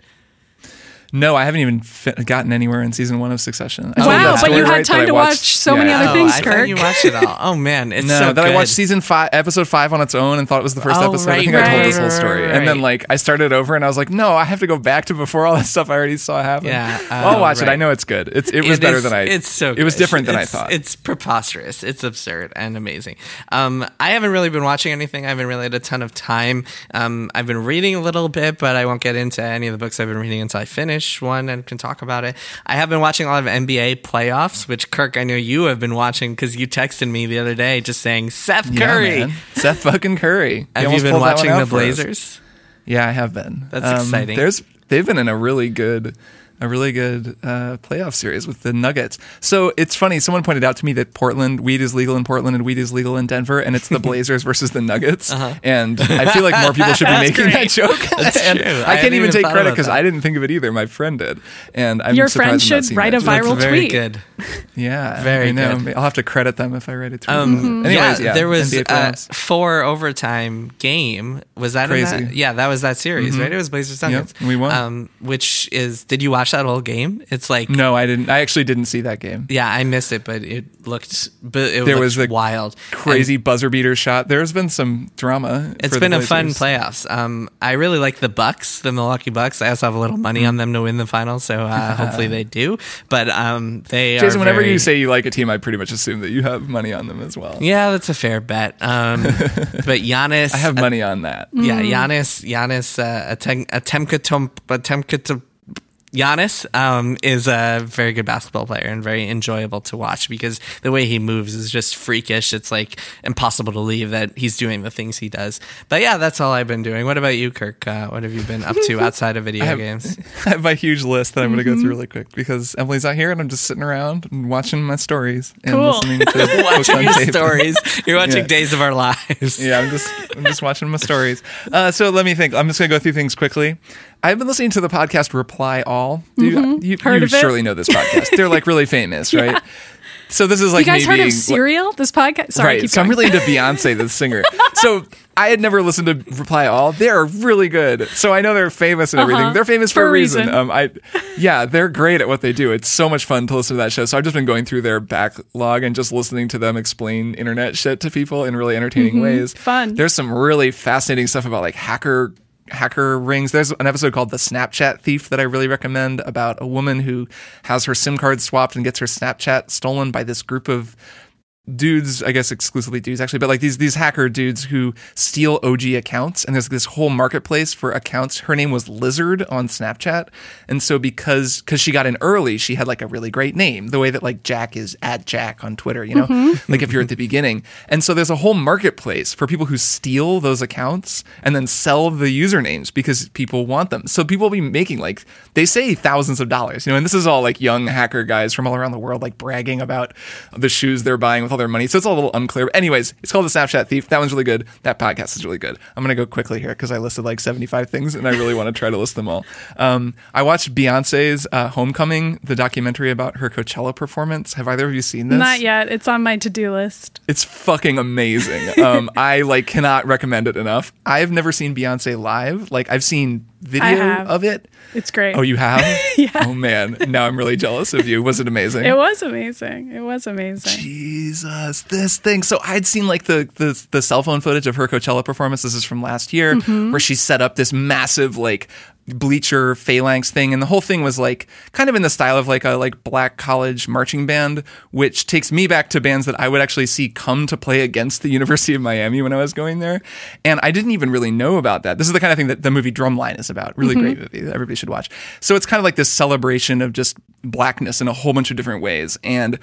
No, I haven't even fit, gotten anywhere in season one of Succession. Oh, wow, but you had right, time to watched, watch so yeah. many other oh, things, I Kirk. thought you watched it all. Oh man, it's no, so that good. I watched season five, episode five on its own, and thought it was the first oh, episode. Right, I think right, I told this whole story, right. and then like I started over, and I was like, no, I have to go back to before all that stuff I already saw happen. Yeah, uh, I'll watch right. it. I know it's good. It's it was it better is, than I. It's so. Good. It was different than it's, I thought. It's preposterous. It's absurd and amazing. Um, I haven't really been watching anything. I haven't really had a ton of time. Um, I've been reading a little bit, but I won't get into any of the books I've been reading until I finish one and can talk about it. I have been watching a lot of N B A playoffs, which Kirk, I know you have been watching because you texted me the other day just saying Seth Curry, yeah, Seth fucking Curry. Have you been watching the Blazers? Yeah, I have been. That's um, exciting. There's they've been in a really good. A really good uh, playoff series with the Nuggets. So it's funny. Someone pointed out to me that Portland weed is legal in Portland and weed is legal in Denver, and it's the Blazers versus the Nuggets. Uh-huh. And I feel like more people should be making great. that joke. That's and true. I, I can't even, even take credit because I didn't think of it either. My friend did, and I'm your surprised friend should I'm not write a that viral That's very tweet. Good. Yeah, very I know. good. I'll have to credit them if I write a tweet. Um, mm-hmm. Anyways, yeah, yeah, there was N B A a four overtime game. Was that crazy? In that? Yeah, that was that series, mm-hmm. right? It was Blazers Nuggets. Yep, we won. Um, which is? Did you watch that whole game? It's like no, I didn't. I actually didn't see that game. Yeah, I missed it, but it looked. But it there looked was a wild, crazy and buzzer beater shot. There's been some drama. It's for been the a fun Blazers. playoffs. Um, I really like the Bucks, the Milwaukee Bucks. I also have a little money mm-hmm. on them to win the finals, so uh, hopefully they do. But um, they Jason, are whenever very, you say you like a team, I pretty much assume that you have money on them as well. Yeah, that's a fair bet. Um, but Giannis, I have money on that. Yeah, Giannis, Giannis, uh, Atemkatom, Atemkatom. Giannis um, is a very good basketball player and very enjoyable to watch because the way he moves is just freakish. It's like impossible to believe that he's doing the things he does. But yeah, that's all I've been doing. What about you, Kirk? Uh, what have you been up to outside of video I have, games? I have my huge list that I'm going to Mm-hmm. go through really quick because Emily's not here and I'm just sitting around and watching my stories and cool. listening to watching your tape. stories. You're watching Yeah. Days of Our Lives. Yeah, I'm just I'm just watching my stories. Uh, so let me think. I'm just going to go through things quickly. I've been listening to the podcast Reply All. Do you, Mm-hmm. you, Heard you of it? surely know this podcast. They're like really famous, right? Yeah. So this is like you guys me heard being, of Serial? This podcast? Sorry, right. keep So I'm going. really into Beyonce, the singer. So I had never listened to Reply All. They're really good. So I know they're famous and everything. Uh-huh. They're famous for, For a a reason. reason. Um, I, yeah, they're great at what they do. It's so much fun to listen to that show. So I've just been going through their backlog and just listening to them explain internet shit to people in really entertaining Mm-hmm. ways. Fun. There's some really fascinating stuff about like hacker hacker rings. There's an episode called The Snapchat Thief that I really recommend about a woman who has her SIM card swapped and gets her Snapchat stolen by this group of dudes, I guess exclusively dudes actually, but like these these hacker dudes who steal O G accounts, and there's this whole marketplace for accounts. Her name was Lizard on Snapchat, and so because because she got in early, she had like a really great name, the way that like Jack is at Jack on Twitter, you know, mm-hmm. like if you're at the beginning. And so there's a whole marketplace for people who steal those accounts and then sell the usernames because people want them. So people will be making like, they say thousands of dollars, you know, and this is all like young hacker guys from all around the world like bragging about the shoes they're buying with all their money. So it's all a little unclear. But anyways, it's called The Snapchat Thief. That one's really good. That podcast is really good. I'm going to go quickly here because I listed like seventy-five things and I really want to try to list them all. Um, I watched Beyonce's uh, Homecoming, the documentary about her Coachella performance. Have either of you seen this? Not yet. It's on my to-do list. It's fucking amazing. Um, I like cannot recommend it enough. I've never seen Beyonce live. Like I've seen video of it. It's great. Oh, you have? Yeah. Oh man, now I'm really jealous of you. Was it amazing? It was amazing. It was amazing. Jesus, this thing. So I'd seen like the the, the cell phone footage of her Coachella performance. This is from last year, mm-hmm. where she set up this massive like bleacher phalanx thing, and the whole thing was like kind of in the style of like a like black college marching band, which takes me back to bands that I would actually see come to play against the University of Miami when I was going there. And I didn't even really know about that. This is the kind of thing that the movie Drumline is about. Really mm-hmm. great movie that everybody should watch. So it's kind of like this celebration of just blackness in a whole bunch of different ways. And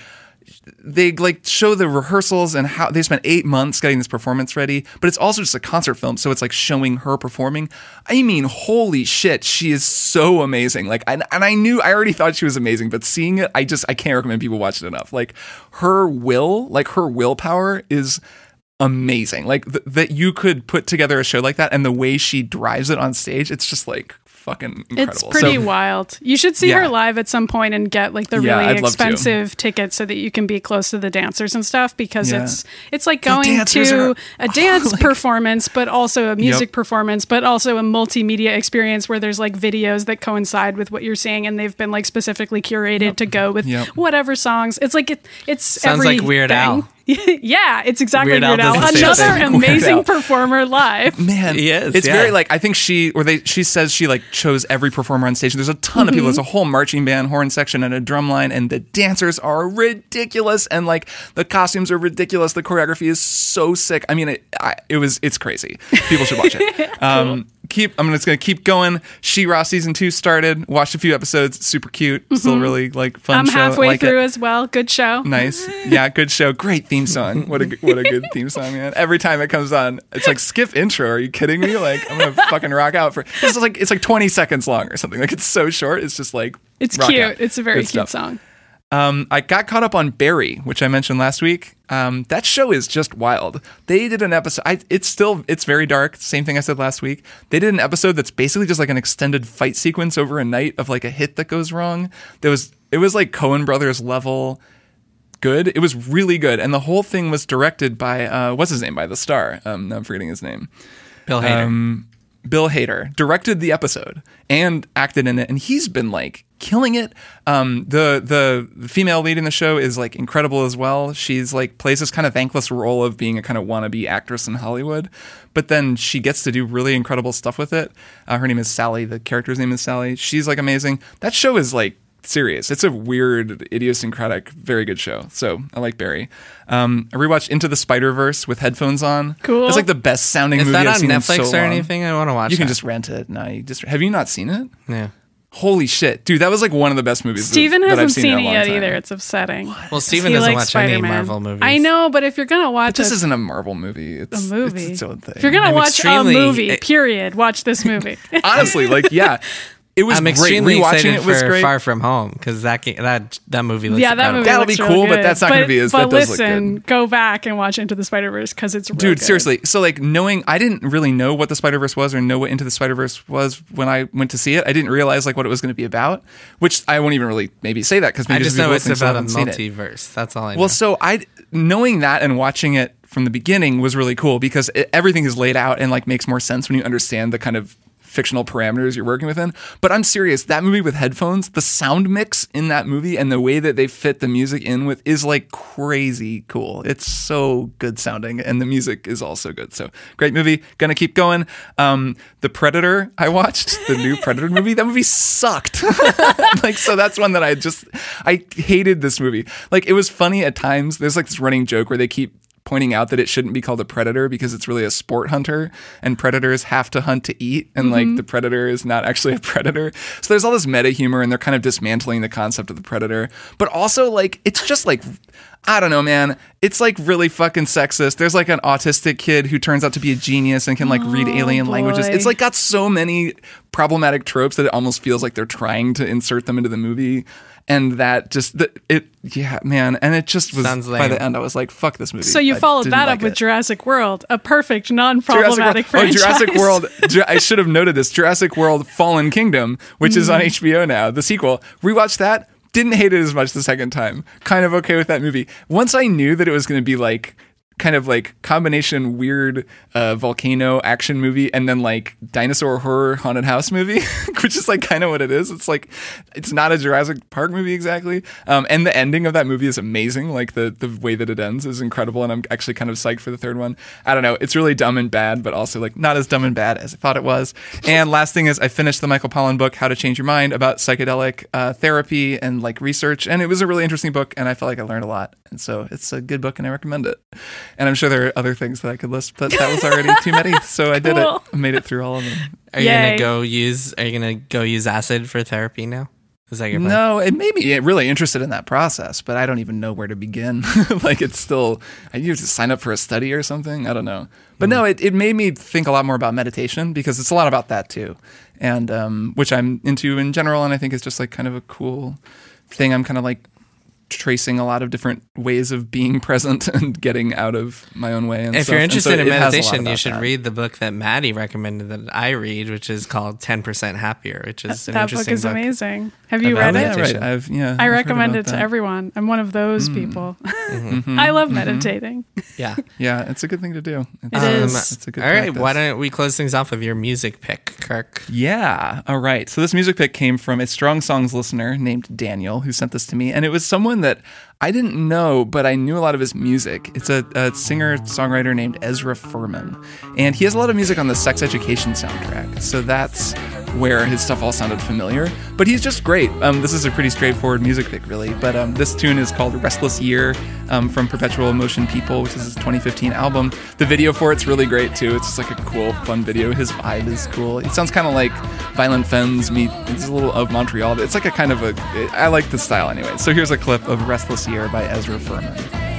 they like show the rehearsals and how they spent eight months getting this performance ready, but it's also just a concert film. So it's like showing her performing. I mean, holy shit. She is so amazing. Like, and, and I knew, I already thought she was amazing, but seeing it, I just, I can't recommend people watch it enough. Like her will, like her willpower is amazing. Like th- that you could put together a show like that, and the way she drives it on stage, it's just like fucking incredible. It's pretty so, wild. You should see yeah. her live at some point and get like the Yeah, really I'd love to. expensive tickets so that you can be close to the dancers and stuff, because Yeah. it's it's like The going dancers to are- a dance like- performance, but also a music Yep. performance, but also a multimedia experience where there's like videos that coincide with what you're seeing, and they've been like specifically curated to go with Yep. whatever songs. It's like it, it's Sounds like Weird everything. Al. Yeah, it's exactly Weird Al Weird Al. does the same Another thing. Weird amazing Al. performer live. Man, He is, it's yeah. very like, I think she or they she says she like chose every performer on stage. There's a ton of people. There's a whole marching band, horn section, and a drum line, and the dancers are ridiculous, and like the costumes are ridiculous. The choreography is so sick. I mean, it I, it was it's crazy. People should watch it. um, keep I'm just gonna keep going. She-Ra season two started. Watched a few episodes. Super cute. Still really like fun. I'm show. halfway like through it. as well. Good show. Nice. Yeah, good show. Great theme song. What a what a good theme song, man. Every time it comes on, it's like skip intro. Are you kidding me? Like I'm gonna fucking rock out for it's like it's like twenty seconds long or something. Like it's so short. It's just like It's rock cute. out. It's a very Good cute stuff. song. Um, I got caught up on Barry, which I mentioned last week. Um, that show is just wild. They did an episode. I, it's still it's very dark. Same thing I said last week. They did an episode that's basically just like an extended fight sequence over a night of like a hit that goes wrong. There was it was like Coen Brothers level good. It was really good, and the whole thing was directed by uh, what's his name by the star. Um, now I'm forgetting his name. Bill Hader. Um, Bill Hader directed the episode and acted in it, and he's been like killing it. Um, the the female lead in the show is like incredible as well. She's like plays this kind of thankless role of being a kind of wannabe actress in Hollywood, but then she gets to do really incredible stuff with it. Uh, her name is Sally. The character's name is Sally. She's like amazing. That show is like serious. It's a weird, idiosyncratic, very good show. So I like Barry. Um, I rewatched Into the Spider-Verse with headphones on. Cool. It's like the best sounding Is movie that I've on seen in Netflix so or long. anything? I want to watch You can that. just rent it. No, you just have you not seen it? Yeah. Holy shit, dude! That was like one of the best movies. Steven that hasn't I've seen, seen in a it long yet time. either. It's upsetting. Well, Steven He doesn't likes watch any Spider-Man. Marvel movies. I know, but if you're gonna watch But this a, isn't a Marvel movie. It's a movie, It's its own thing. if you're gonna I'm watch a extremely- movie, period, watch this movie. Honestly, like yeah, it was I'm great. extremely Rewatching excited it was for great. Far From Home because that ga- that that movie looks yeah, that incredible. movie That'll looks be really cool, but good. that's not gonna be as- But that does look listen, good. go back and watch Into the Spider-Verse because it's real Dude, good. seriously. So like knowing, I didn't really know what the Spider-Verse was or know what Into the Spider-Verse was when I went to see it. I didn't realize like what it was going to be about, which I won't even really maybe say that because I maybe just some know people it's listening still about a haven't seen it. multiverse. That's all I know. Well, so I knowing that and watching it from the beginning was really cool because it, everything is laid out and like makes more sense when you understand the kind of fictional parameters you're working within. But I'm serious, that movie with headphones, the sound mix in that movie and the way that they fit the music in with is like crazy cool. It's so good sounding and the music is also good. So great movie. Gonna keep going. Um, The Predator, I watched the new Predator movie. That movie sucked. Like, so that's one that I just, I hated this movie. Like it was funny at times. There's like this running joke where they keep pointing out that it shouldn't be called a predator because it's really a sport hunter and predators have to hunt to eat and like the predator is not actually a predator. So there's all this meta humor and they're kind of dismantling the concept of the predator. But also like it's just like I don't know, man. It's like really fucking sexist. There's like an autistic kid who turns out to be a genius and can like read alien boy. languages. It's like got so many problematic tropes that it almost feels like they're trying to insert them into the movie. And that just, the, it, yeah, man. And it just was, Sounds by lame. the end, I was like, fuck this movie. So you I followed didn't that like up with it. Jurassic World, a perfect, Jurassic non-problematic World. franchise. Oh, Jurassic World. Ju- I should have noted this. Jurassic World Fallen Kingdom, which is on H B O now, the sequel. Rewatched that. Didn't hate it as much the second time. Kind of okay with that movie. Once I knew that it was going to be like kind of like combination weird uh, volcano action movie and then like dinosaur horror haunted house movie, which is like kind of what it is. It's like, it's not a Jurassic Park movie exactly. Um, and the ending of that movie is amazing. Like the, the way that it ends is incredible. And I'm actually kind of psyched for the third one. I don't know. It's really dumb and bad, but also like not as dumb and bad as I thought it was. And last thing is I finished the Michael Pollan book, How to Change Your Mind, about psychedelic uh, therapy and like research. And it was a really interesting book. And I felt like I learned a lot. And so it's a good book and I recommend it. And I'm sure there are other things that I could list, but that was already too many. So I did Cool. it. I made it through all of them. Are you Yay. gonna go use? Are you gonna go use acid for therapy now? Is that your plan? No, it made me really interested in that process, but I don't even know where to begin. Like it's still, I need to sign up for a study or something. I don't know. But no, it, it made me think a lot more about meditation because it's a lot about that too. And um, which I'm into in general. And I think it's just like kind of a cool thing. I'm kind of like tracing a lot of different ways of being present and getting out of my own way. And If stuff. you're And so interested in it has a lot meditation, you about should that. read the book that Maddie recommended that I read, which is called ten percent Happier, which is an That book interesting is book. amazing. Have you about read Yeah, it? right. meditation. I've, yeah, I I've heard recommend about it to that. everyone. I'm one of those people. Mm-hmm. I love meditating. Yeah. Yeah, it's a good thing to do. It's, It is. It's a good All right. practice. Why don't we close things off with your music pick, Kirk? Yeah. All right. So this music pick came from a Strong Songs listener named Daniel who sent this to me. And it was someone that I didn't know, but I knew a lot of his music. It's a, a singer-songwriter named Ezra Furman. And he has a lot of music on the Sex Education soundtrack. So that's where his stuff all sounded familiar. But he's just great. Um, this is a pretty straightforward music pick, really. But um, this tune is called Restless Year um, from Perpetual Motion People, which is his twenty fifteen album. The video for it's really great, too. It's just like a cool, fun video. His vibe is cool. It sounds kind of like Violent Femmes meet, it's a little of Montreal. It's like a kind of a, I like the style anyway. So here's a clip of Restless Year by Ezra Furman.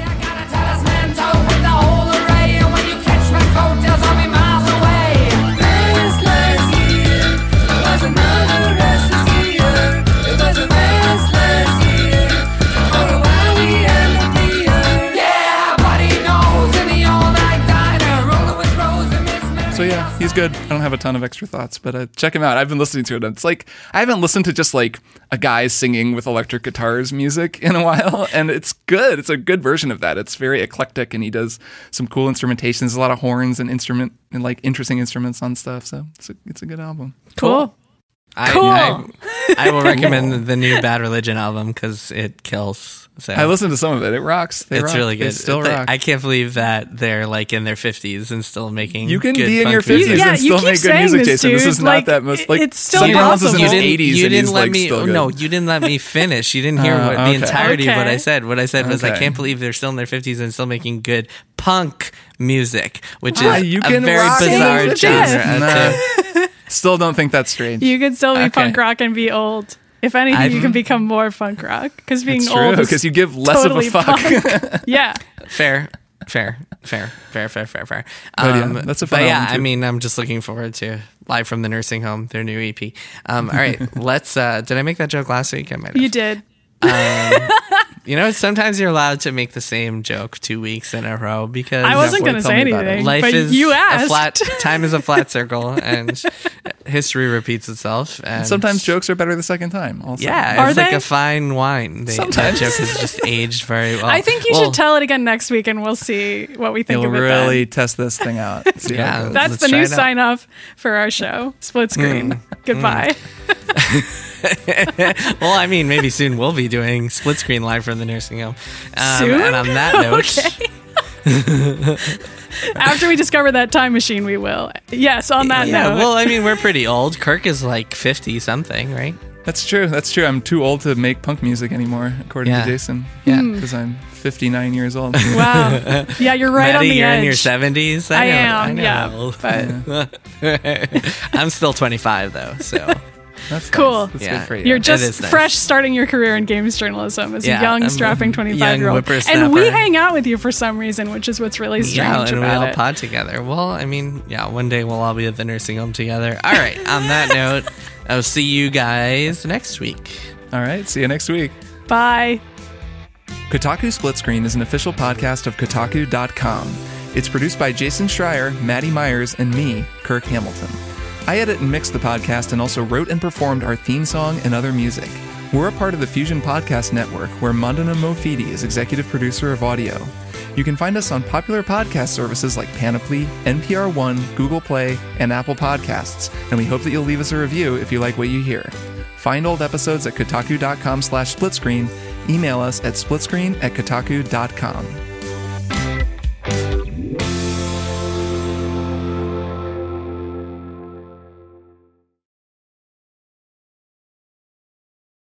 So yeah, he's good. I don't have a ton of extra thoughts, but uh, check him out. I've been listening to it. It's like I haven't listened to just like a guy singing with electric guitars music in a while, and it's good. It's a good version of that. It's very eclectic, and he does some cool instrumentations. There's a lot of horns and instrument and like interesting instruments on stuff. So it's a, it's a good album. Cool. I, Cool. I, I will recommend the new Bad Religion album because it kills. So I listened to some of it. It rocks. They it's rock. really They good. still Th- rock. I can't believe that they're like in their fifties and still making. You can good be in punk your music. fifties Yeah, and you still keep make good saying music, this, Jason. This dude. is Like, not that most like it's still Simon Else is in possible. his You didn't, eighties you and didn't he's let like me. still good. No, you didn't let me finish. You didn't hear Uh, what, the okay. entirety of what I Okay. said. What I said was, I Okay. can't believe they're still in their fifties and still making good punk music, which Ah, is you a can very rock bizarre it. genre. Nah. too. Still don't think that's strange. You can still be Okay. punk rock and be old. If anything, I've- you can become more punk rock because being It's old true is because you give less totally of a fuck. punk. Yeah. Fair, fair, fair, fair, fair, fair, fair. But yeah, Um, that's a fun But yeah, album, I too. mean, I'm just looking forward to Live from the Nursing Home, their new E P. Um, all right, let's. Uh, did I make that joke last week? I might have. You did. You know, sometimes you're allowed to make the same joke two weeks in a row because I wasn't boy, going to tell say me about it. anything, life but is you a asked. flat. Time is a flat circle, and history repeats itself. And Sometimes jokes are better the second time. Also. yeah, Are it's like they? a fine wine. They, Sometimes. that joke has just aged very well. I think you Well, should tell it again next week, and we'll see what we think You'll of it. really then. test this thing out. See how it Yeah. goes. That's Let's the try new it out. sign off for our show. Split screen. Goodbye. Well, I mean, maybe soon we'll be doing split screen live from the nursing home. Um, Soon? And on that note, After we discover that time machine, we will. Yes. On that yeah. note. Well, I mean, we're pretty old. Kirk is like fifty something, right? That's true. That's true. I'm too old to make punk music anymore, according Yeah. to Jason. Yeah. Because I'm fifty-nine years old. wow. Yeah, you're right Maddie, on the you're edge. in your seventies. I know, am. know. Yeah. But I'm still twenty-five though, so That's Cool. Nice. That's Yeah. good for you. you're is just nice. fresh starting your career in games journalism as Yeah, a young, I'm a strapping twenty-five year young old. whippersnapper. And we hang out with you for some reason, which is what's really strange yeah, and we about all it. pod together. Well, I mean, yeah, one day we'll all be at the nursing home together. All right. On that note, I'll see you guys next week. All right. See you next week. Bye. Kotaku Split Screen is an official podcast of Kotaku dot com. It's produced by Jason Schreier, Maddie Myers, and me, Kirk Hamilton. I edit and mix the podcast and also wrote and performed our theme song and other music. We're a part of the Fusion Podcast Network, where Mandana Mofidi is executive producer of audio. You can find us on popular podcast services like Panoply, N P R One, Google Play, and Apple Podcasts, and we hope that you'll leave us a review if you like what you hear. Find old episodes at kotaku.com slash splitscreen. Email us at splitscreen at kotaku dot com.